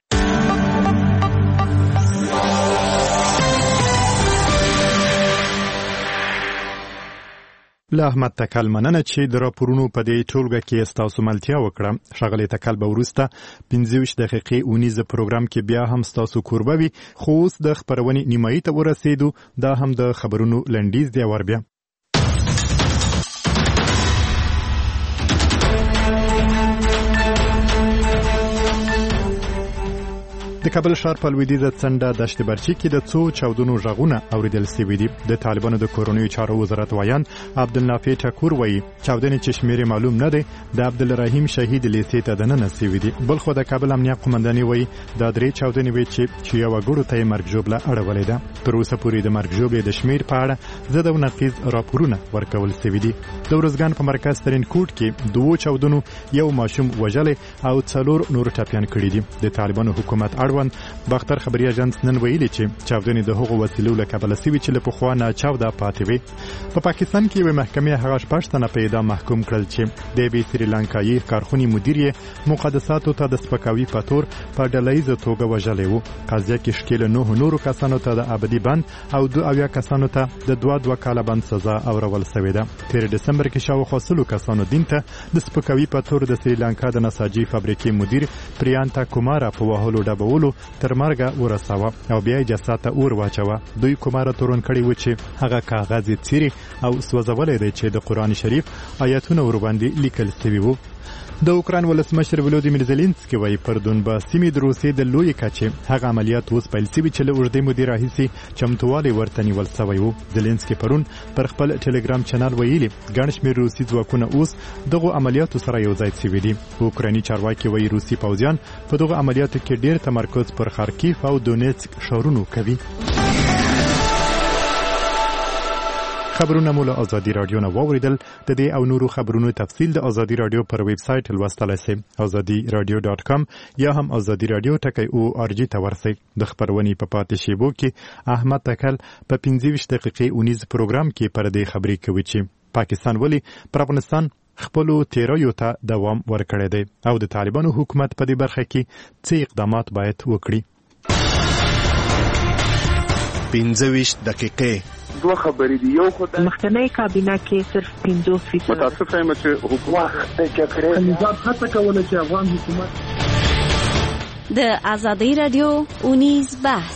له احمد تکل مننه چې د راپورونو په دې ټولګه کې ستاسو ملتیا وکړه. ښاغلی تکل به وروسته 25 دقیقې اونیز پروګرام کې بیا هم ستاسو کوربه وي، خو اوس د خپرونې نیمایي ته ورسېدو. دا هم د خبرونو لنډیز دی. ور بیا د کابل ښار په لویدیځه څنډه دشت برچي کې د څو چاودنو غږونه اوریدل شوي دي. د طالبانو د کورنیو چارو وزارت وایان عبدالنافع ټکور وایي چاودنې چې شمېر معلوم نه دی د عبدالرحیم شهید لیسې ته دننه شوي دي. بل خو د کابل امنیه قومندانۍ وایي دا 3 چاودنې وې چې یو وګړو ته یې مرګ ژوبله اړولې ده. تر اوسه پورې د مرګ ژوبلې د شمېر په اړه ضد او نقیض راپورونه ورکول شوي دي. د ورځګان په مرکز ترین کوټ کې 2 چاودنو یو ماشوم وژلې او 4 نور ټپیان کړي دي. د طالبانو حکومت باختر خبري اژانس نن ویلي چې چاودنې د هغو وسیلو له کبله سوي چې له پخوا نه چاوده پاتې وي. په پاکستان کې یوه محکمې هغه 6 تنه په اعدام محکوم کړل چې د سریلانکایي کارخونې مدیر یې مقدساتو ته د سپکاوي په تور په ډلهییزه توګه وژلی و. قضیه کې شکیل 9 نورو کسانو ته د ابدي بند او 2 کسانو ته د 2 کاله بند سزا اورول شوې ده. تیر دسمبر کې شاوخوا 100 کسانو دین ته د سپکاوي په تور د سریلانکا د نساجي فابریکې مدیر پریانتا کومارا په وهلو ډبولو تر مرګه ورساوه او بیا یې جسد ته اور واچوه. دوی کومارا تورن کړي و چې هغه کاغذ څیري او سوځولې دی چې د قرآن شریف آیاتونه ور باندې لیکل شوي وو. د اوکراین ولسمشر ولودیمیر زيلنسکي وایي پر دونباس سیمې د روسیې د لوی کچې هغه عملیات اوس پیل شوي چې له اوږدې مودې راهیسې چمتووالی ورته نیول شوی و. زيلنسکي پرون پر خپل ټلګرام چینل ویلي ګڼ شمېر روسي ځواکونه اوس دغو عملیاتو سره یو ځای شوي دي. اوکرایني چارواکي وایي روسي پوځیان په دغو عملیاتو کې ډېر تمرکز پر خارکیف او دونیتسک ښارونو کوي. خبرونه مو له ازادي رادیو نه واوریدل. د دې او نورو خبرونو تفصیل د ازادي رادیو پر ویب سټ لوستلای شئ azadiradio.com یا هم azadiradio.org ته ورسئ. د خبرونې په پاتې شیبو کې احمد تکل په 25 دقیقې اونیز پروګرام کې پر دې خبرې کوي چې پاکستان ولی پر افغانستان خپلو تیریو ته دوام ورکړی دی او د طالبانو حکومت په دې برخه کې څه اقدامات باید وکړي. 25 دقیقې 2 خبرې دي. یو خو د مخکنی کابینه کې صرف 50% متاسفه یم چې حکومت د جګړې نظام هڅه کوله چې افغان حکومت د ازادي رادیو اونیز بحث.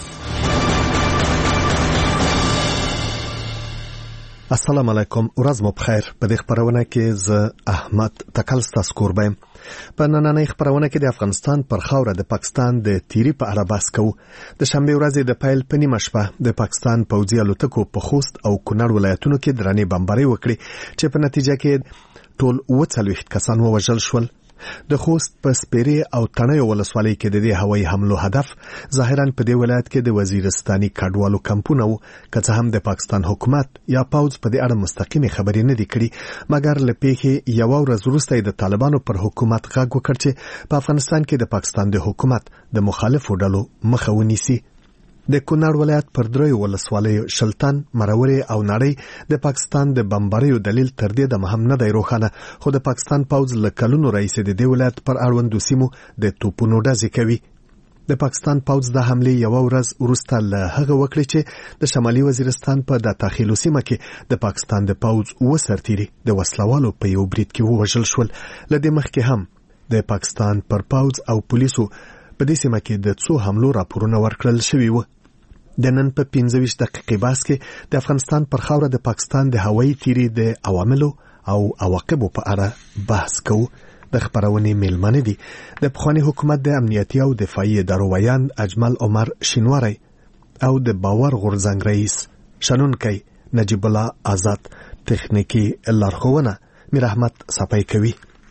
السلام علیکم، ورځ مو بخیر. په دې خبرونه کې زه احمد تکل ستاسو کوربه یم. په نننۍ خبرونه کې د افغانستان پر خاوره د پاکستان د تیری په اړه بحث کوو. د شنبه ورځې د پیل په نیمه شپه د پاکستان پوځي الوتکو په خوست او کونړ ولایتونو کې درنې بمباري وکړې چې په نتیجه کې ټول 40 کسان ووژل شول. د خوست په سپیرې او تڼیو ولسوالۍ کې د دې هوایي حملو هدف ظاهراً په دې ولایت کې د وزیرستاني کډوالو کمپونه وو، که څه هم د پاکستان حکومت یا پوځ په دې اړه مستقیمې خبرې نه دي کړې، مګر له پیښې یو ورځ وروسته د طالبانو پر حکومت غږ وکړ چې په افغانستان کې د پاکستان د حکومت د مخالفو ډلو مخه ونیسي. د کونړ ولایت پر 3 ولسوالیو شلتان، مرورې او نړۍ د پاکستان د بمباریو دلیل تر دې د مهم نه دی روښانه، خو د پاکستان پوځ له کلونو راهیسې د دې ولایت پر اړوندو سیمو د توپونو ډزې کوي. د پاکستان پوځ د حملې یو ورځ وروسته له هغه وکړې چې د شمالي وزیرستان په داتاخیلو سیمه کې د پاکستان د پوځ 2 سرتیري د وسلوالو په یو برید کې ووژل شول. له دې مخکې هم د پاکستان پر پوځ او پولیسو په دې سیمه کې د څو حملو راپورونه ورکړل شوي وو. د نن په 25 دقیقې بحث کې د افغانستان پر خاوره د پاکستان د هوایي تیری د عواملو او عواقبو په اړه بحث کوو. د خبرونې میلمانه دي د پخوانی حکومت د امنیتي او دفاعي ادارو ویاند اجمل عمر شینواری او د باور غورځنګ رئیس شنونکی نجیب الله آزاد. تخنیکی لارښوونه میر احمد صفای کوي.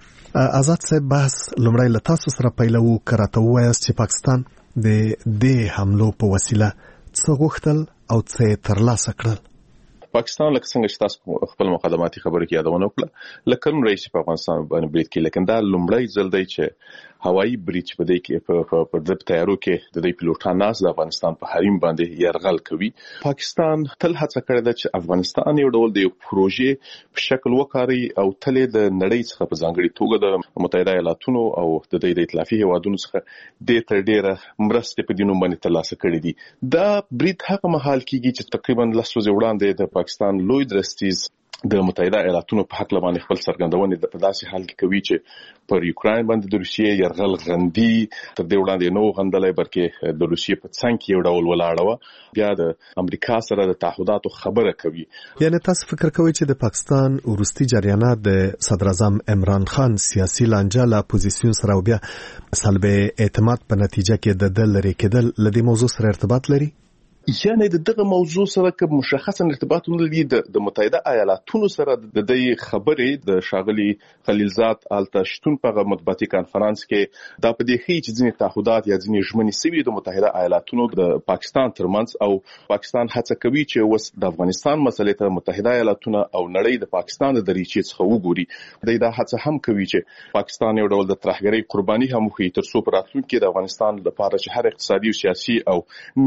آزاد صاحب بحث لومړی له تاسو سره پیلوو که راته ووایاست چې پاکستان د دې حملو په وسیله څه غوښتل او څه یې ترلاسه کړل. پاکستان لکه څنګه چې تاسو خپل مقدماتي خبرو کې یادونه وکړه لکه نن رئیس په افغانستان باندې برید کې لیکن دا لومړی ځل دی چې هوایي برید په دې کې په د تیارو کې د دې پیلوټان ناس د افغانستان په حریم باندې يرغل کوي. پاکستان تل هڅه کړې ده چې افغانستان یو ډول د یو پروژې په شکل وکاري او تل د نړۍ څخه په ځانګړي توګه د متحده ایالاتونو او د دې ائتلافي هیوادونو څخه د تر ډیره مرستې په دینو باندې ترلاسه کړې دي. دا برید هغه مهال کېږي چې تقریبا 10 ورځې وړاندې د پاکستان لوی درستیز د متحده ایالاتونو په حق لبانې خپل څرګندونې د پداسي حال کې کوي چې پر یوکرين باندې د روسیې يرغل غندي تر دې وړاندې نو غندلې بلکې د روسیې په څنګ کې یو ډول ولاړه بیا د امریکا سره د تعهداتو خبره کوي. یعنی تاسو فکر کوئ چې د پاکستان ورستي جریانات د صدر اعظم عمران خان سیاسي لانجه له اپوزیسیون سره او بیا سلب اعتماد په نتیجه کې د دل لري کېدل لدې موضوع سره ارتباط لري؟ یعنی دغه موضوع سره کوم مشخص ارتباط لري د متحده ایالاتونو سره د دې خبرې د شاغلي خلیلزاد التشتون په مطبوعاتي کانفرنس کې دا په دې هي چې ځینې تعهدات یا ځینې ژمنې سوي د متحده ایالاتونو د پاکستان ترمنځ او پاکستان هڅه کوي چې وس د افغانستان مسلې ته متحده ایالاتونه او نړۍ د پاکستان د دریچې څخه وګوري. دا هڅه هم کوي چې پاکستان یو ډول د ترهګرۍ قرباني هم وي تر څو په راتلونکي کې د افغانستان لپاره چې هر اقتصادي او سیاسي او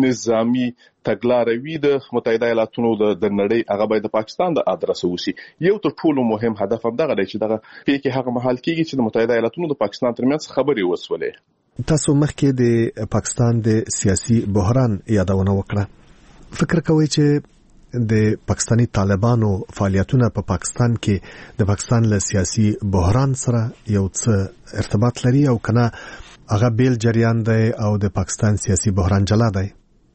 نظامی تګلاروي د متحده ایالاتونو د نړۍ هغه باید د پاکستان د ادرس وسی. یو تر ټولو مهم هدف هم دغه دی چې دغه پیکه هغه محل کېږي چې د متحده ایالاتونو د پاکستان ترمنځ خبرې وسولې. تاسو مخکې د پاکستان د سیاسي بحران یادونه وکړه. فکر کوئ چې د پاکستانی طالبانو فعالیتونه په پاکستان کې د پاکستان له سیاسي بحران سره یو څه ارتباط لري او کنه هغه بیل جریان دی او د پاکستان سیاسي بحران جلا دی؟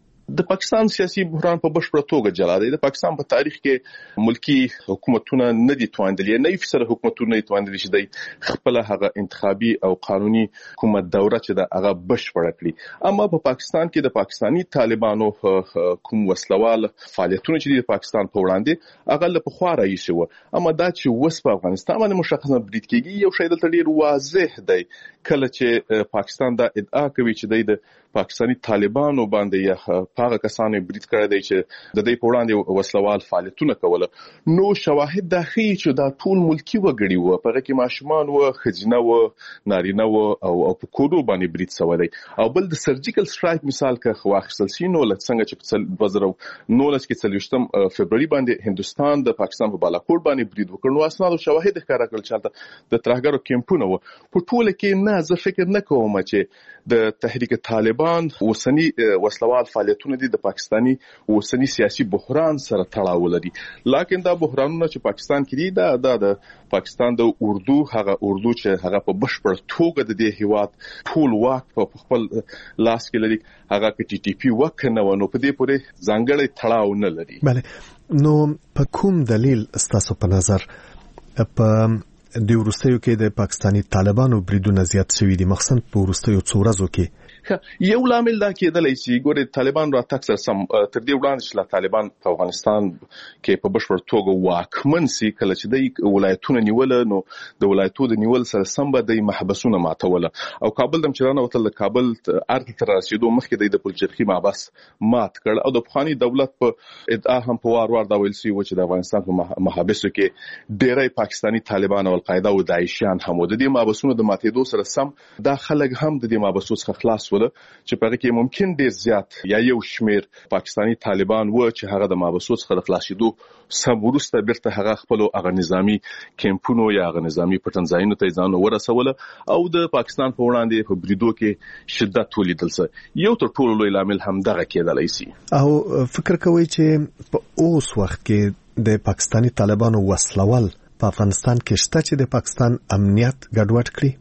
د پاکستان سیاسي بحران په بشپړه توګه جلا دی. د پاکستان په تاریخ کې ملکی حکومتونه نه دي توانیدلي نه فسره حکومتونه نه توانیدلي چې د خپل هغه انتخابي او قانوني حکومت دوره چې د هغه بشپړه کړي. اما په پاکستان کې د پاکستانی طالبانو کوم وسلوال فعالیتونه چې د پاکستان په وړاندې هغه له پخوا راځي وو. اما دا چې وس په افغانستان باندې مشخصه برید کېږي یو شی دلته ډیر واضح دی کله چې پاکستان دا ادعا کوي چې د پاکستانی طالبانو باندې یا هغه کسانو برید کړی دی چې د دې په وړاندې وسلوال فعالیتونه کوله. نو شواهد دا ښیي چې دا ټول ملکی وګړي وو په هغه کې ماشومان وو خځینه وو نارینه وو او په کورو باندې برید شوی دی. او بل د سرجیکل سټرایک مثال که واخیستل شي نو لکه څنګه چې په 2019 کې 30 فبرवरी باندې هندستان د پاکستان په بالاکوټ باندې برید وکړ. نو اسناد او شواهد ښکاره کړل چې د ترهګرو کیمپونه وو. په ټوله کې نه زه فکر نه کوم چې د تحریک طالبان اوسنی وسلوال فعالیتونه دي د پاکستانی اوسنی سیاسي بحران سره تړاو لري. لکه دا بحرانونه چې پاکستان کې دي د پاکستان د اردو چې هغه په بشپړ توګه د دې هیواد ټول واک په خپل لاس کې لري هغه کې ټي ټي پی وکنه ونو په دې پورې ځانګړی تړاو نه لري. بله نو په کوم دلیل ستاسو په نظر په د وروستیو کې د پاکستانی طالبانو بریدونه زیات شوي دي مخصوصا په وروستیو څو ورځو کې؟ یو لامل دا کېدلی چې ګورې طالبان را تک سره سم تر دې وړاندې چې طالبان په افغانستان کې په بشپړ توګه واکمن سي کله چې د ولایتونو نیول نو د ولایتونو د نیول سره سم به د محبسونو ماتول او کابل د چرانه وتل د کابل ارګ تر رسیدو مخکې د پلچرخي محبس مات کړ او د افغاني دولت په ادعا هم په وار دا ویل سي چې د افغانستان په محبسو کې ډېری پاکستانی طالبان او القاعده او داعشیان هم د دې محبسونو د ماتېدو سره سم دا خلک هم د دې محبسو څخه خلاص چې په هغه کې ممکن ډیر زیات یا یو شمیر پاکستانی طالبان و چې هغه د محبسو څخه د خلاصېدو سم وروسته بیرته هغه خپل هغه نظامی کیمپونو یا هغه نظامی پټنځایونو ته ځان ورسول او د پاکستان په وړاندې په بریدو کې شدت ولیدل سي. یو تر ټولو لوی لامل هم دغه کېدلی سي. او فکر کوئ چې په اوس وخت کې د پاکستانی طالبانو وسلوال په افغانستان کې شته چې د پاکستان امنیت ګډوډ کړي؟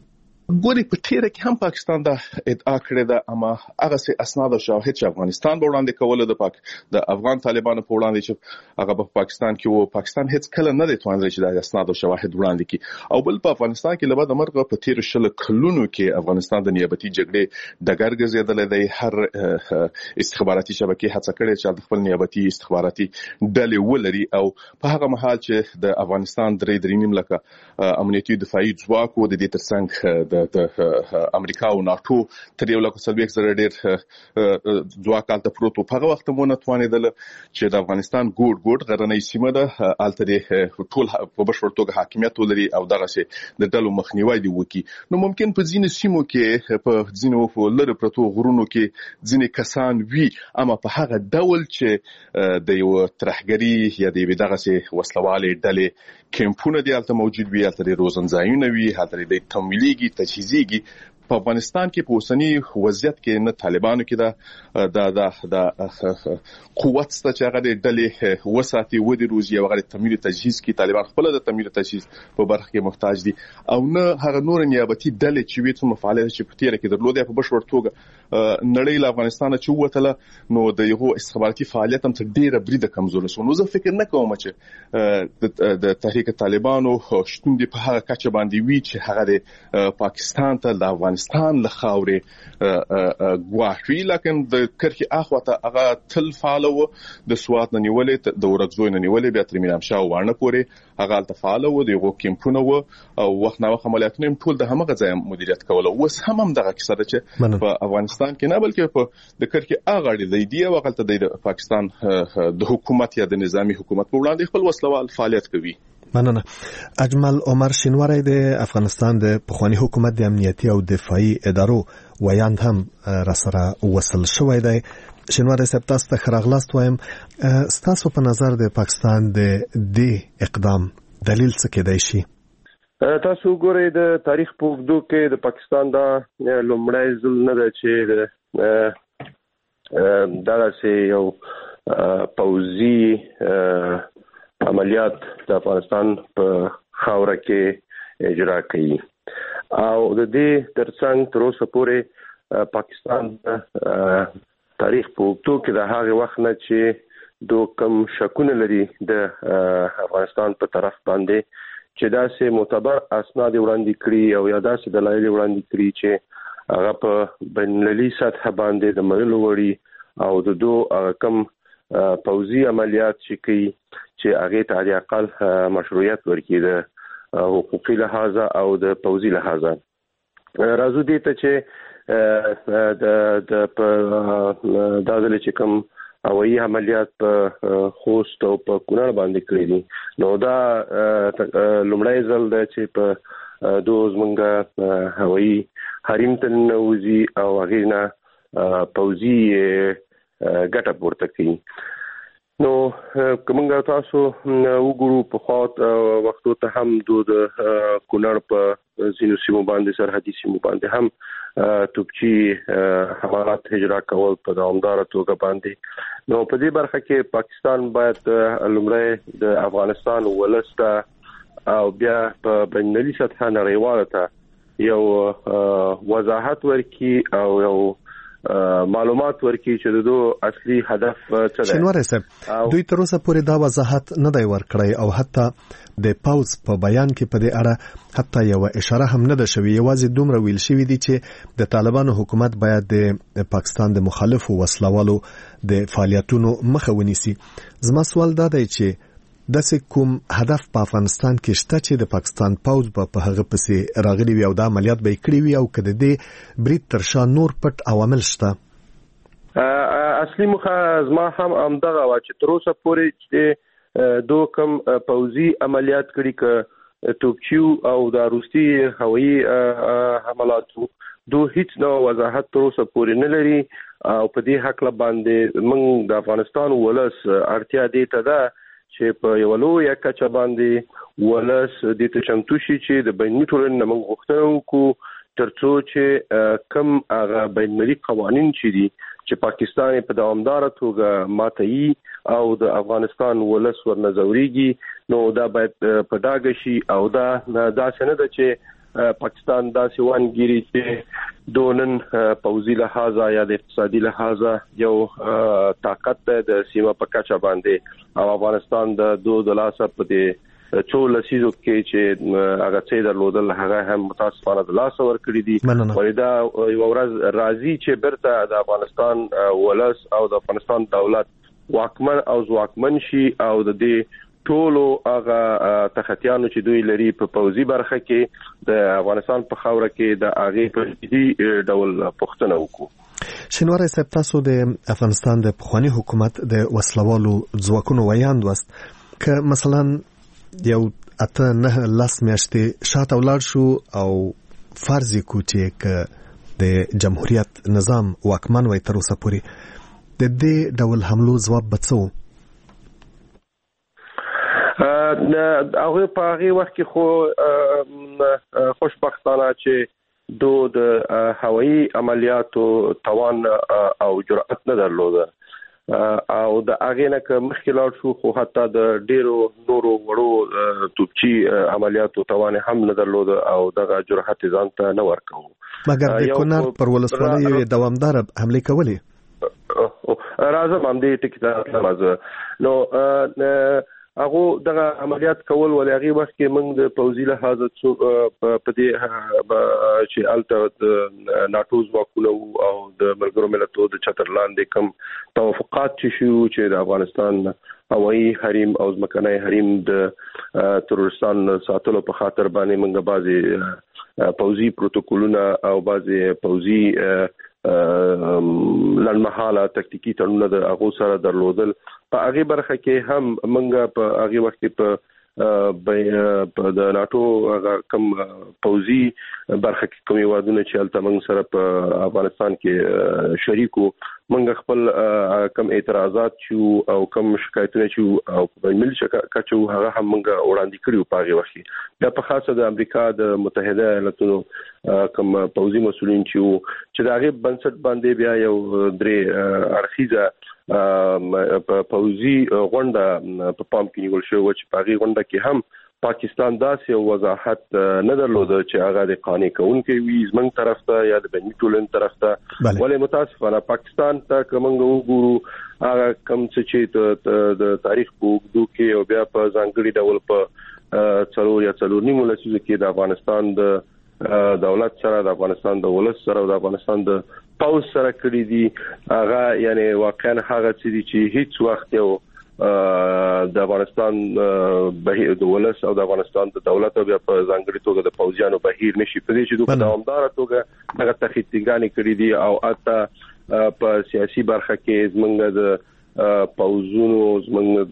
ګوري په تیره کې هم پاکستان دا ادعا کړې ده، اما هغه سي اسناد او شواهد چې افغانستان به وړاندې کوله د افغان طالبانو په وړاندې چې هغه په پاکستان کې وو، پاکستان هیڅ کله نه دی توانیدلی چې دا اسناد او شواهد وړاندې کړي. او بل په افغانستان کې لبا د مرغه په تیر شل کلونو کې افغانستان د نیابتي جګړې ډګر ګرځېدلی دی. هر استخباراتي شبکې هڅه کړې چې د خپل نیابتي استخباراتي ډلې ولري، او په هغه مهال چې د افغانستان 3.5 لکه امنیتي دفاعي ځواک و، د دې ترڅنګ د امریکا او ناتو تر 140,000 ډیر ځواک الته پروت و. په هغه وخت مونږ توانیدل چې د افغانستان ګوډ غرنۍ سیمه ده الته ټول په بشپړ توګه حاکمیت ولري او دغه شی د ډلو مخنیوي دی وکي. نو ممکن په ځینې سیمو کې په ځینو لری پروتو غرونو کې ځینې کسان وي، اما په هغه ډول چې د یو ترهګری یا د دغه شی وسلوالې ډلې کمپونه دي الته موجود وي، الته روزنځایونه وي، الته د تمویليږي تجهیزيږي. په افغانستان کې په اوسنی وضعیت کې نه طالبانو کې د قوت ست چې هغه د ډلې وساتي و دي روزي او هغه تمویل تجهیز کې طالبان خپل د تمویل تجهیز په برخه کې محتاج دي، او نه هغه نور نیابتي ډلې چې وي څومره فعالیت چې په تیر کې درلودې په بشپړ توګه نړۍ له افغانستان چې وته نو د یو استخباراتي فعالیت هم تر ډیره بریده کمزور شو. نو زه فکر نه کوم چې د تحریک طالبانو شتون دی په هغه کچه باندې وی چې هغه د پاکستان ته د افغانستان له خاورې ګواښي، لکه د کرخي اخواته هغه تل فعالو د سوات نه نیولې د ورغزوی نه نیولې بیا تر میرامشاه وانه پورې هغه تل فعالو د یو کمپونه و او وخت نه وخت عملیاتونه ټول د همغه ځای مدیریت کول. اوس هم دغه کیسه ده چې په افغانستان کې نه بلکې په د کرخي اغاړي دی او غلطه د پاکستان د حکومت یا د نظامی حکومت په وړاندې خپل وسلوال فعالیت کوي. مننه. اجمل عمر شینواری د افغانستان د پخوانی حکومت د امنیتي او دفاعي ادارو ویاند هم را سره وصل شوی دی. شینواری صاحب تاسو ته خراغلاست وایم، تاسو په نظر د پاکستان د دې اقدام دلیل څه کېدای شي؟ تاسو ګورئ د تاریخ په اوږدو کې د پاکستان دا لومړی ځل نه ده چې دغسې یو پوځي عملیات د افغانستان په خاوره کې اجرا کوي، او د دې ترڅنګ تر اوسه پورې پاکستان تاریخ په اوږدو کې د هغه وخت نه چې دوه کم شکونه لري د افغانستان په طرف باندې چې داسې معتبر اسناد وړاندې کړي او یا داسې دلایل وړاندې کړي چې هغه په بین‌المللي سطح باندې د منلو وړي او د دوه کم پوځي عملیات چې کوي چې هغه ته د اقل مشروعیت ورکړي د حقوقي لحاظه او د پوځي لحاظه. راځو دې ته چې د دا ځل چې کوم هوایي عملیات په خوست او په کونړ باندې کړی دي، نو دا لومړی ځل دی چې په دوه زمونږ هوایي حریم ته ننوځي او هغې نه پوځي ګټه پورته کوي. نو کومنګ تاسو وګورو په خاط وختو ته هم د کونړ په ځینو سیمو باندې سرحدي سیمو باندې هم توپچي حملات اجرا کول په دوامداره توګه باندې. نو په دې برخه کې پاکستان باید لومړی د افغانستان ولسته او بیا په بین‌المللي سطح نړیواله ته یو وضاحت ورکړي او یو معلومات ورکړي چې د دوه اصلي هدف څه دی. شینواری صاحب دوی تر اوسه پورې دا وضاحت نه دی ورکړی او حتی د پاوز په بیان کې په دې اړه حتی یو اشاره هم نه ده شوې. یوازې دومره ویل شوی دی چې د طالبانو حکومت باید د پاکستان د مخالفو وسلوالو د فعالیتونو مخه ونیسي. زما سوال دا دی چې داسې کوم هدف په افغانستان کې شته چې د پاکستان پوځ په هغه پسې راغلي وي او دا عملیات به یې کړي وي، او که د دې برید تر شا نور پټ عوامل شته؟ اصلي موخه زما هم همدغه وه چې تر اوسه پورې چې دوه کم پوځي عملیات کړي، که توپچیو او د روسي هوایي حملاتو دوه هیڅ نوع وضاحت تر اوسه پورې نه لري، او په دې هکله باندې موږ د افغانستان ولس اړتیا دې ته ده چې په یو لویه کچه باندې ولس دې ته چمتو شي چې د بین‌المللي ټولنې نه موږ غوښتنه وکړو ترڅو چې کم هغه بین‌المللي قوانین چې دي چې پاکستان په دوامداره توګه ماتوي او د افغانستان ولس ورنه ځوريږي، نو دا باید په ډاګه شي او دا داسې نه ده چې پاکستان داسې وانګيري چې دونن پوځي لحاظه یا د اقتصادي لحاظه یو طاقت د سیمه په کچه باندې او افغانستان د دوه لاسه په دې څو لسیزو کې چې هغه څه درلودل هغه هم متاسفانه د لاس ور کړی دي ولدا یو ورځ راځي چې برته د افغانستان ولس او د افغانستان دولت واکمن او ځواکمن شي او د دې ټولو هغه تخطیانو چې دوی لري په پوځي برخه کې د افغانستان په خاوره کې د هغه په دې ډول پښتنه وکړو. شینواری صاحب تاسو د افغانستان د پخوانی حکومت د وسلوالو ځواکونو ویاند وست که مثلا یو اته نه لاس میاشتې شاته ولاړ شو او فرض کو چې د جمهوریت نظام واکمن وي تر اوسه پورې د دې ډول حملو ځواب بڅو هغه په هغه وخت کې خو خوشبختانه چې د هوایي عملیاتو توان او جرأت نه درلوده او د هغه نه که مخکې شو خو حتی د ډیرو نورو وړو توپچی عملیاتو توان هم نه درلوده او دغه جرأت ځان ته نه ورکوه مګر د کونړ پر ولسوالۍ دوامدار حمله کولې راځم هم دې ټکی ته راځه نو هغه دغه عملیات کول ولې هغه وخت کې موږ د پوځي لحاظ په دې چې الته د ناتو ځواکونو او د ملګرو ملتونو د چترلاندې کوم توافقات چې د افغانستان هوایي حریم او ځمکني حریم د ترورستان ساتلو په خاطر باندې موږ بعضي پوځي پروتوکولونه او بعضي پوځي لنمحاله تکتیکی تړونونه د هغه سره درلودل په هغه برخه کې هم موږ په هغه وخت کې په د ناتو کم پوځي برخه کې کومي وادونه چې الته موږ سره په افغانستان کې شریکو موږ خپل کم اعتراضات چې او کم شکایتونه چې او په ملي کچو هغه هم موږ وړاندې کړیو په هغه وخت دا په خاصه د امریکا د متحده ایالاتونو کوم پوځي مسؤلین چې دا غي بنسټ باندې بیا یو درې اړخیزه پوځي غونډه په پام کې نیول شو چې په هغه غونډه کې هم پاکستان داسې یو وضاحت نه درلوده چې هغه د قانون کوونکي وي زمنګ طرف ته یا د بنی ټولن طرف ته ولې متاسفانه پاکستان ته کومنګ وګورو هغه کم چې د تاریخ په وګړو کې او بیا په ځانګړي ډول په څلور نیمه لسیزه کې د افغانستان د دولت سره د افغانستان د ولس سره او د افغانستان د پاوز سره کړی دي هغه یعنی واقعا هغه چې هیڅ وخت یو د افغانستان بهیر د ولس او د افغانستان د دولت او په ځانګړي توګه د پوځیانو بهیر نشي په دې چې د دوامدار توګه هغه تخیتګانی کړی دي او اته په سیاسي برخه کې زمونږ د پوځونو زمونږ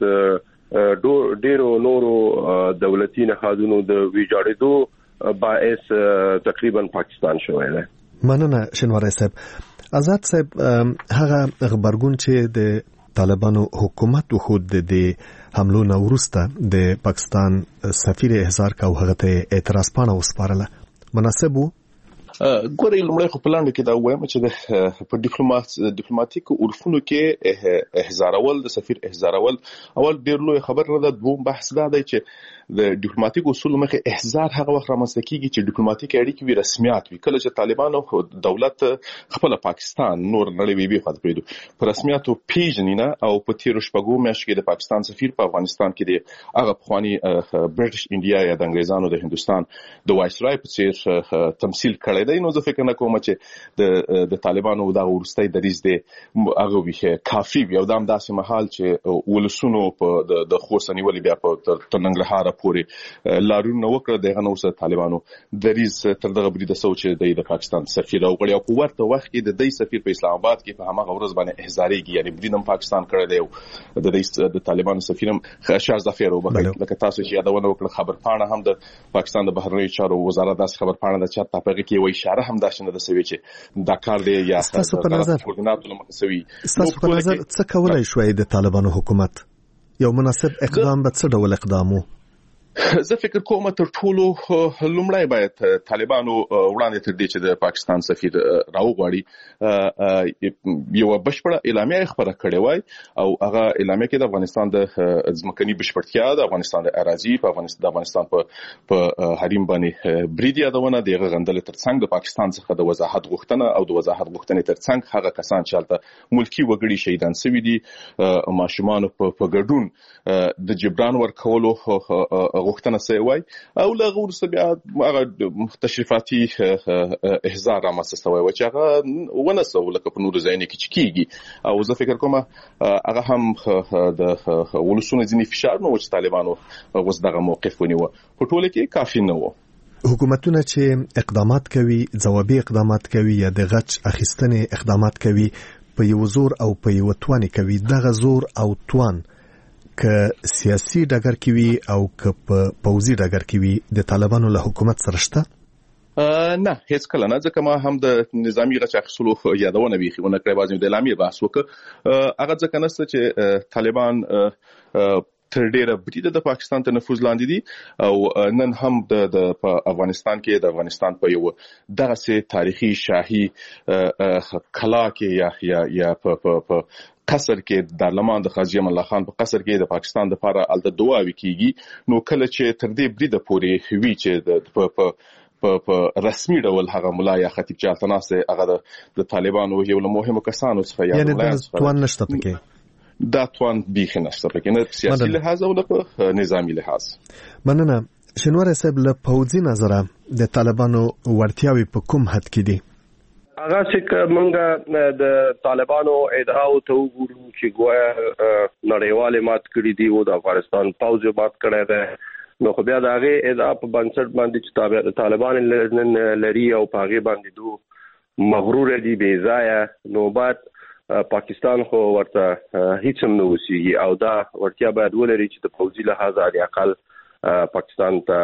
د ډیرو نورو دولتي نهادونو د ویجاړېدو باعث تقریبا پاکستان شوی دی. مننه شینواری صاحب. آزاد صاحب هغه خبرګون چې د طالبانو حکومت خود د حملو نه وروسته د پاکستان سفیر احضار کا او هغه ته اعتراض پاڼه وسپارله مناسب وو؟ ګورې لمړی خو په لاندې کې دا وایم چې په ډیپلوماټیک عرفونو کې احضارول د سفیر احضارول اول ډیر لوی خبر نه ده. دوم بحث دا دی چې د ډیپلوماټیک اصول مخه احضار هغه وخت رامنځته کیږي چې ډیپلوماټیک اړیکې وي رسمیات وي. کله چې طالبانو دولت خپل پاکستان نور نړۍ وی خو پریدو پر رسمیاتو پیژنینه او په تیر شپږو میاشتو کې د پاکستان سفیر په افغانستان کې دی هغه پخوانی برټش انډیا یا د انګریزانو د هندستان د وایسرای په څیر تمثيل کړی دی. نو زه فکر نه کوم چې د طالبانو دا ورستۍ دریز دی هغه وی کافي وي او دا هم داسې محل چې ولسونو په د خورسنی ولې بیا په تننګرهار پورې لارونه وکړه دغه نو سره طالبانو دریز تر دغه بریده سوچ د پاکستان سفیر او غړي او په ورته وخت کې د دې سفیر په اسلام آباد کې په هغه ورځ باندې احضارېږي یعنی بدینم پاکستان کړی دی د طالبانو سفیرم شاه ظفر او لکه تاسو چې یادونه وکړه خبر پاڼه هم د پاکستان د بهرنیو چارو وزارت داس خبر پاڼه د چا په کې وایي اشاره هم داشنه د سوي چې دا کار دی یا تاسو په نظر څه کولای شوی د طالبانو حکومت یو مناسب اقدام به څه ډول اقدامو؟ زه فکر کوم تر ټولو لومړی باید طالبانو وړاندې تر دې چې د پاکستان سفیر راوغواړي یو بشپړه اعلامیه خبره کړې وای او هغه اعلامیه کې د افغانستان د ځمکني بشپړتیا د افغانستان د اراضي په افغانستان په حریم باندې برید یادونه د غندل ترڅنګ د پاکستان څخه د وضاحت غوښتنه او د وضاحت غوښتنې ترڅنګ هغه کسان چې هلته ملکی وګړي شهیدان شوي دي ماشومان په ګډون د جبران ورکولو غوښتنه سوی وای او لغه ورسره بیا هغه تشریفاتي احزار رامنځته سوی و چې هغه ونسو لکه په نور ځایونو کې کیږي او زه فکر کوم هغه هم د ولسونو ځینې فشار نو چې طالبانو اوس دغه موقف ونیو په ټوله کې کافي نه و. حکومتونه چې اقدامات کوي ځوابي اقدامات کوي یا د غچ اخیستنې اقدامات کوي په یو زور او په یو توان کوي دغه زور او توان که سیاسي ډګر کې وي او که په پوځي ډګر کې وي د طالبانو له حکومت سره شته؟ نه هیڅ کله نه ځکه ما هم د نظامی غچ اخیستلو یادونه بیخونه کړې بازم د اعلامیه بحث وکړ هغه ځکه نشته چې طالبان تر ډیره بریده د پاکستان ته نفوذ لاندې دي او نن هم د افغانستان کې د افغانستان په یو دغه سي تاریخي شاهي کلا کې یا په قصر کې د دارالمان د قاضي امان الله خان په قصر کې د پاکستان د لپاره الته دعاوي کیږي نو کله چې تر دې بریده پورې وی چې په رسمي ډول هغه مولا یا خطیب چالتناسه هغه د طالبانو یو له مهمو کسانو څخه یعنی د توان نشته پکې دا توان بیخ نشته پکې نه سیاسي لحاظ او نه نظامی لحاظ. مننه. شنواره صاحب له پوځي نظره د طالبانو ورتیاوي په کوم حد کې دي؟ هغه چې موږ د طالبانو ادعاو ته وګورو چې ګویا نړیواله مات کړی دی او د افغانستان پوځ مات کړی دی نو خو بیا د هغه ادعا په بنسټ باندې چې طالبان لري او په هغه باندې دوه مغرور دي بې ځایه نو بعد پاکستان خو ورته هیڅ هم نه وسیږي او دا ورتیا باید ولري چې د پوځي لحاظ علي اقل پاکستان ته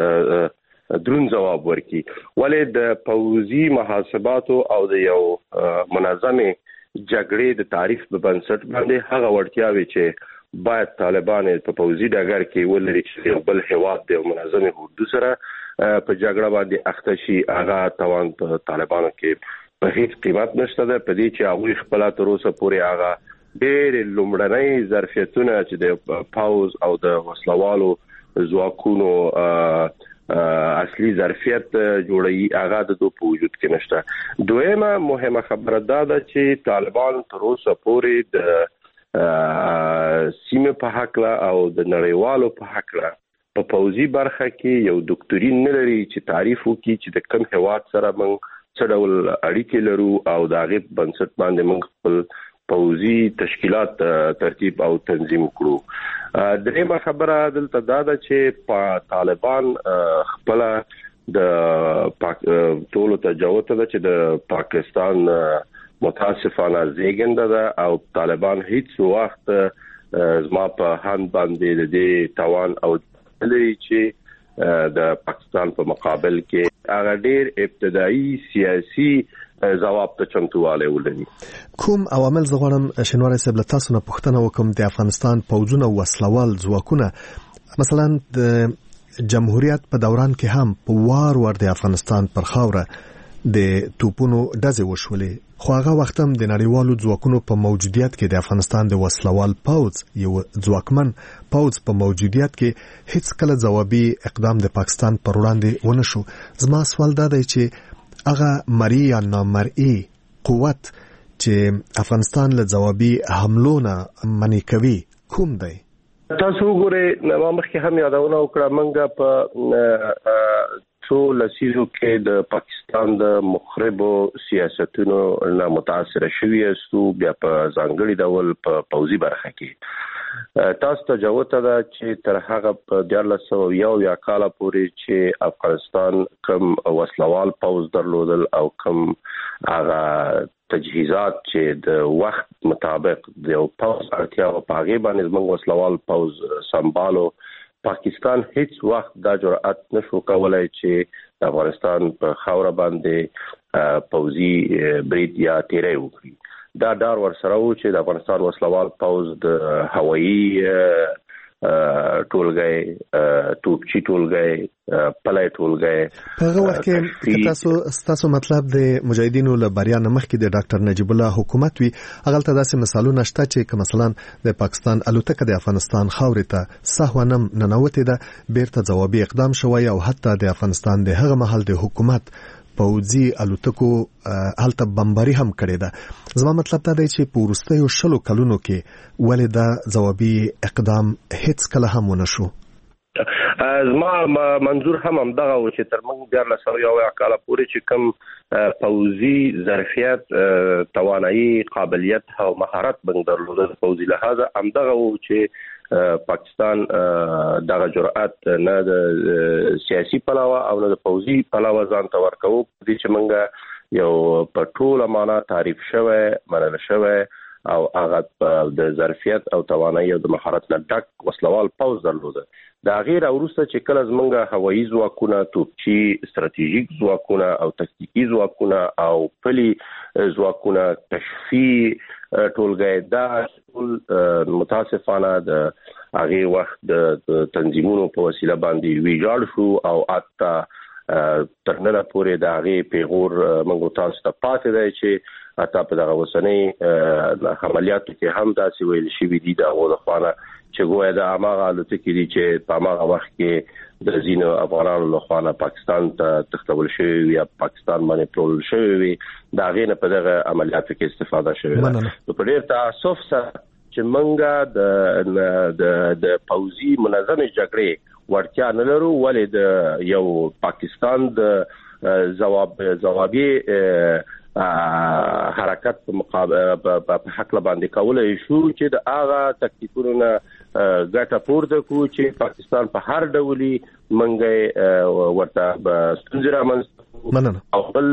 درون جواب ورکړي ولې د پوځي محاسباتو او د یو منظمه جګړې د تعریف په بنسټ باندې هغه ورتیاوي چې باید طالبان په پوځي ډګر کې ولري چې بل هواد د منظمه حدود سره په جګړه باندې اخته شي هغه توان په طالبانو کې په هیڅ قیمت نشته ده په دې چې هغه خپل تر اوسه پورې هغه ډېر لومړنۍ ظرفیتونه چې د پاوز او د وسلوالو ځواکونو اصلي ظرفیت جوړي هغه د دوه په وجود کې نشته. دویمه مهمه خبره ده چې طالبان تر اوسه پورې د سیمه په حق او د نړیوالو په حق په پوځي برخه کې یو ډاکټرین نه لري چې تعریف وکړي چې د کوم هواد سره موږ څه ډول اړیکې لرو او د هغه بنسټ باندې موږ خپل پوځي تشکیلات ترتیب او تنظیم کړو. درېمه خبره دلته دا ده چې طالبان خپل د ټولو تجاوز ته چې د پاکستان متاسفانه زیږنده ده او طالبان هیڅ وخت زما په هند باندې د توان او لري چې د پاکستان په مقابل کې هغه ډېر ابتدایي سیاسي جواب ته چمتواله ولري. کوم عوامل زغړم شنواره صاحب له تاسو نه پوښتنه وکم د افغانستان پوځونه وسلوال ځواکونه مثلا د جمهوریت په دوران کې هم په وار د افغانستان پر خاوره د توپونو ډزې وشولې خو هغه وخت هم د نړیوالو ځواکونو په موجودیت کې د افغانستان د وسلوال پوځ یو ځواکمن پوځ په موجودیت کې هیڅ کله ځوابي اقدام د پاکستان پر وړاندې ونه شو. زما سوال دا دی چې هغه مرئی یا نامرئی قوت چې افغانستان له ځوابي حملو نه منع کوي کوم دی؟ تاسو وګورئ نو مخکې هم یادونه وکړه موږ په څو لسیزو کې د پاکستان د مخربو سیاستونو نه متاثر شوی استو بیا په ځانګړي ډول په پوځي برخه کې تاسو ته جوته ده چې تر هغه په 1901 کال پورې چې افغانستان کم وسلوال پوځ درلودل او کم هغه تجهیزات چې د وخت مطابق د پوځ اړتیا او پاغي باندې موږ وسلوال پوځ سمبالو پاکستان هیڅ وخت دا جرأت نشو کولای چې د افغانستان په خاور باندې پوځي برید یا تیری وکړي. دا ډار ورسره و چې د افغانستان وسلوال پوځ د هوایي ټولګي توپچی ټولګي پلای ټولګي په هغه وخت کې تاسو مطلب د مجاهدینو له بریا نمخ کې د ډاکټر نجیب الله حکومت وی هغه ته داسې مثالونه شته چې مثلا د پاکستان الوتکه د افغانستان خاورې ته سهونم ننوتې ده بیرته جوابي اقدام شوی او حتی د افغانستان د هغه محل د حکومت پوځي الوتکو هلته بمباري هم کړې ده. زما مطلب دا دی چې په وروستیو 10 کلونو کې ولې دا جوابي اقدام هیڅ کله هم ونه شو؟ زما منظور هم دغه و چې تر موږ 1401 کال پورې چې کوم پوځي ظرفیت توانایي قابلیت او مهارت بنګ درلوده پوځي لحاظه هم دغه و چې پاکستان دغه جرأت نه د سیاسي پلاوه او نه د پوځي پلاوه ځان ته ورکوي چې موږ یو په ټوله معنا تعریف شوی منل شوی او هغه د ظرفیت او توانایي او د مهارت نه ډک وسلوال پوځ درلوده. دا غیر وروسته چې کله زمونږ هوایي ځواکونه توپچی ستراتیژیک ځواکونه او تکتیکي ځواکونه او پلي ځواکونه کشفي ټولګي دا متاسفانه د هغه وخت د تنظیمونو په وسیله باندې ویجاړ شو او اته ترنه پورې د هغه پیغور موږ تاسو ته پاتې دی چې اته په دغه وسنۍ عملیاتو کې هم داسې ویل شوی دي دا غوښنه چې ګویا د اماغه الوتکې دي چې په هغه وخت کې د زینو افغانانو لخوا پاکستان ته تختول شوی یا پاکستان باندې پرول شوی دا غینه په دغه عملیاتو کې استفاده شوی نو په ډیر تاسف سره چې منګه د پوځي منظمه جګړې ورتیا نه لرو ولې د یو پاکستان د جوابي حرکت په مقابله په حق باندې کولای شو چې د هغه تکتیکونو نه ګټه پورته کو چې پاکستان په هر ډولي منګي ورته ستونزې رامنځته او بل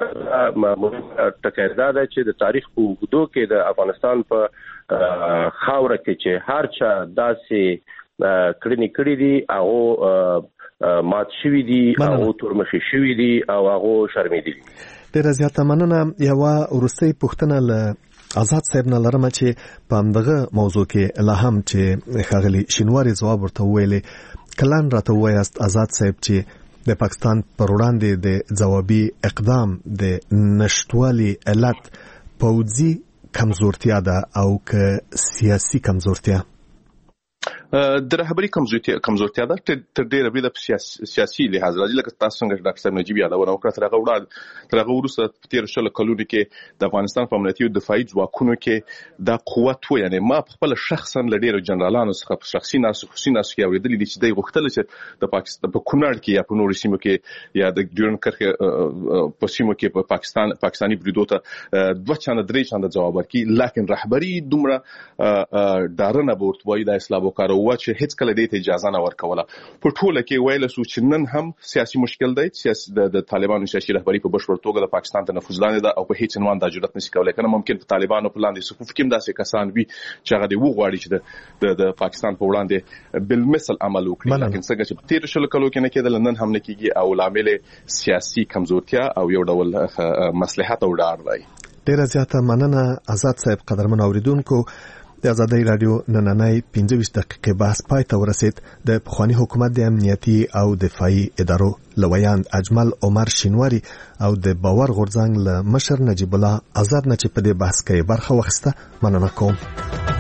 ټکر دا چې د تاریخ په اوږدو کې د افغانستان په خاوره کې چې هر چا داسې کړي دي او مات شوی دي او تورمخي شوی دي او هغه شرمېدي. ډیر زیاته مننه. یو ورستۍ پوښتنه له آزاد صاحب نه لرم چې په همدغه موضوع کې لا هم چې ښاغلي شینواري ځواب ورته ویلې کلان راته وایاست آزاد صاحب چې د پاکستان پر وړاندې د جوابي اقدام د نشټوالي علت پوځي کمزورتیا ده او که سیاسي کمزورتیا؟ د رهبري کمزورتیا ده تر ډیره بریده په سیاسي لحاظ راځي لکه تاسو څنګه ډاکټر صاحب نجیب یادونه وکړه تر هغه وروسته تیر شل کلونو کې د افغانستان په امنیتي او دفاعي ځواکونو کې دا قوت و یعنی ما خپل شخصا ل ډیرو جنرالانو څخه په شخصي ناس کې اوریدل دي چې دوی غوښتل چې د پاکستان په کونړ کې یا په نورو سیمو کې یا د ډیورن کرښې په سیمو کې په پاکستاني بریدو ته دوه چنده درې چنده جواب ورکړي لیکن رهبري دومره دارنه ورتوي د اسلام وکړو چې هیڅ کله دې ته اجازه نه ورکوله په ټوله کې ویل سو چې نن هم سیاسي مشکل دی سیاسي د طالبانو سیاسي رهبری په بشپړ توګه د پاکستان ته نفوذ لاندې ده او په هیڅ عنوان د جرأت نشي کولای کنه ممکن په طالبانو په لاندې صفوف کې داسې کسان وي چې هغه دی وغواړي چې د پاکستان په وړاندې بالمثل عمل وکړي لکه څنګه چې تیر شل کلو کې نه کېدل نن هم نه کېږي او لامل سیاسي کمزورتیا او یو ډول مصلحت او ډار دی. ډیر زیاته مننه آزاد صاحب. قدرمن اوریدونکو د آزادۍ رادیو نننۍ 15 دقیقې بحث پای ته ورسید. د پخوانی حکومت د امنیتي او دفاعي ادارو لویان اجمل عمر شینواری او د باور غورځنګ له مشر نجیب الله آزاد نه چې په دې بحث کې برخه واخیسته مننه کوم.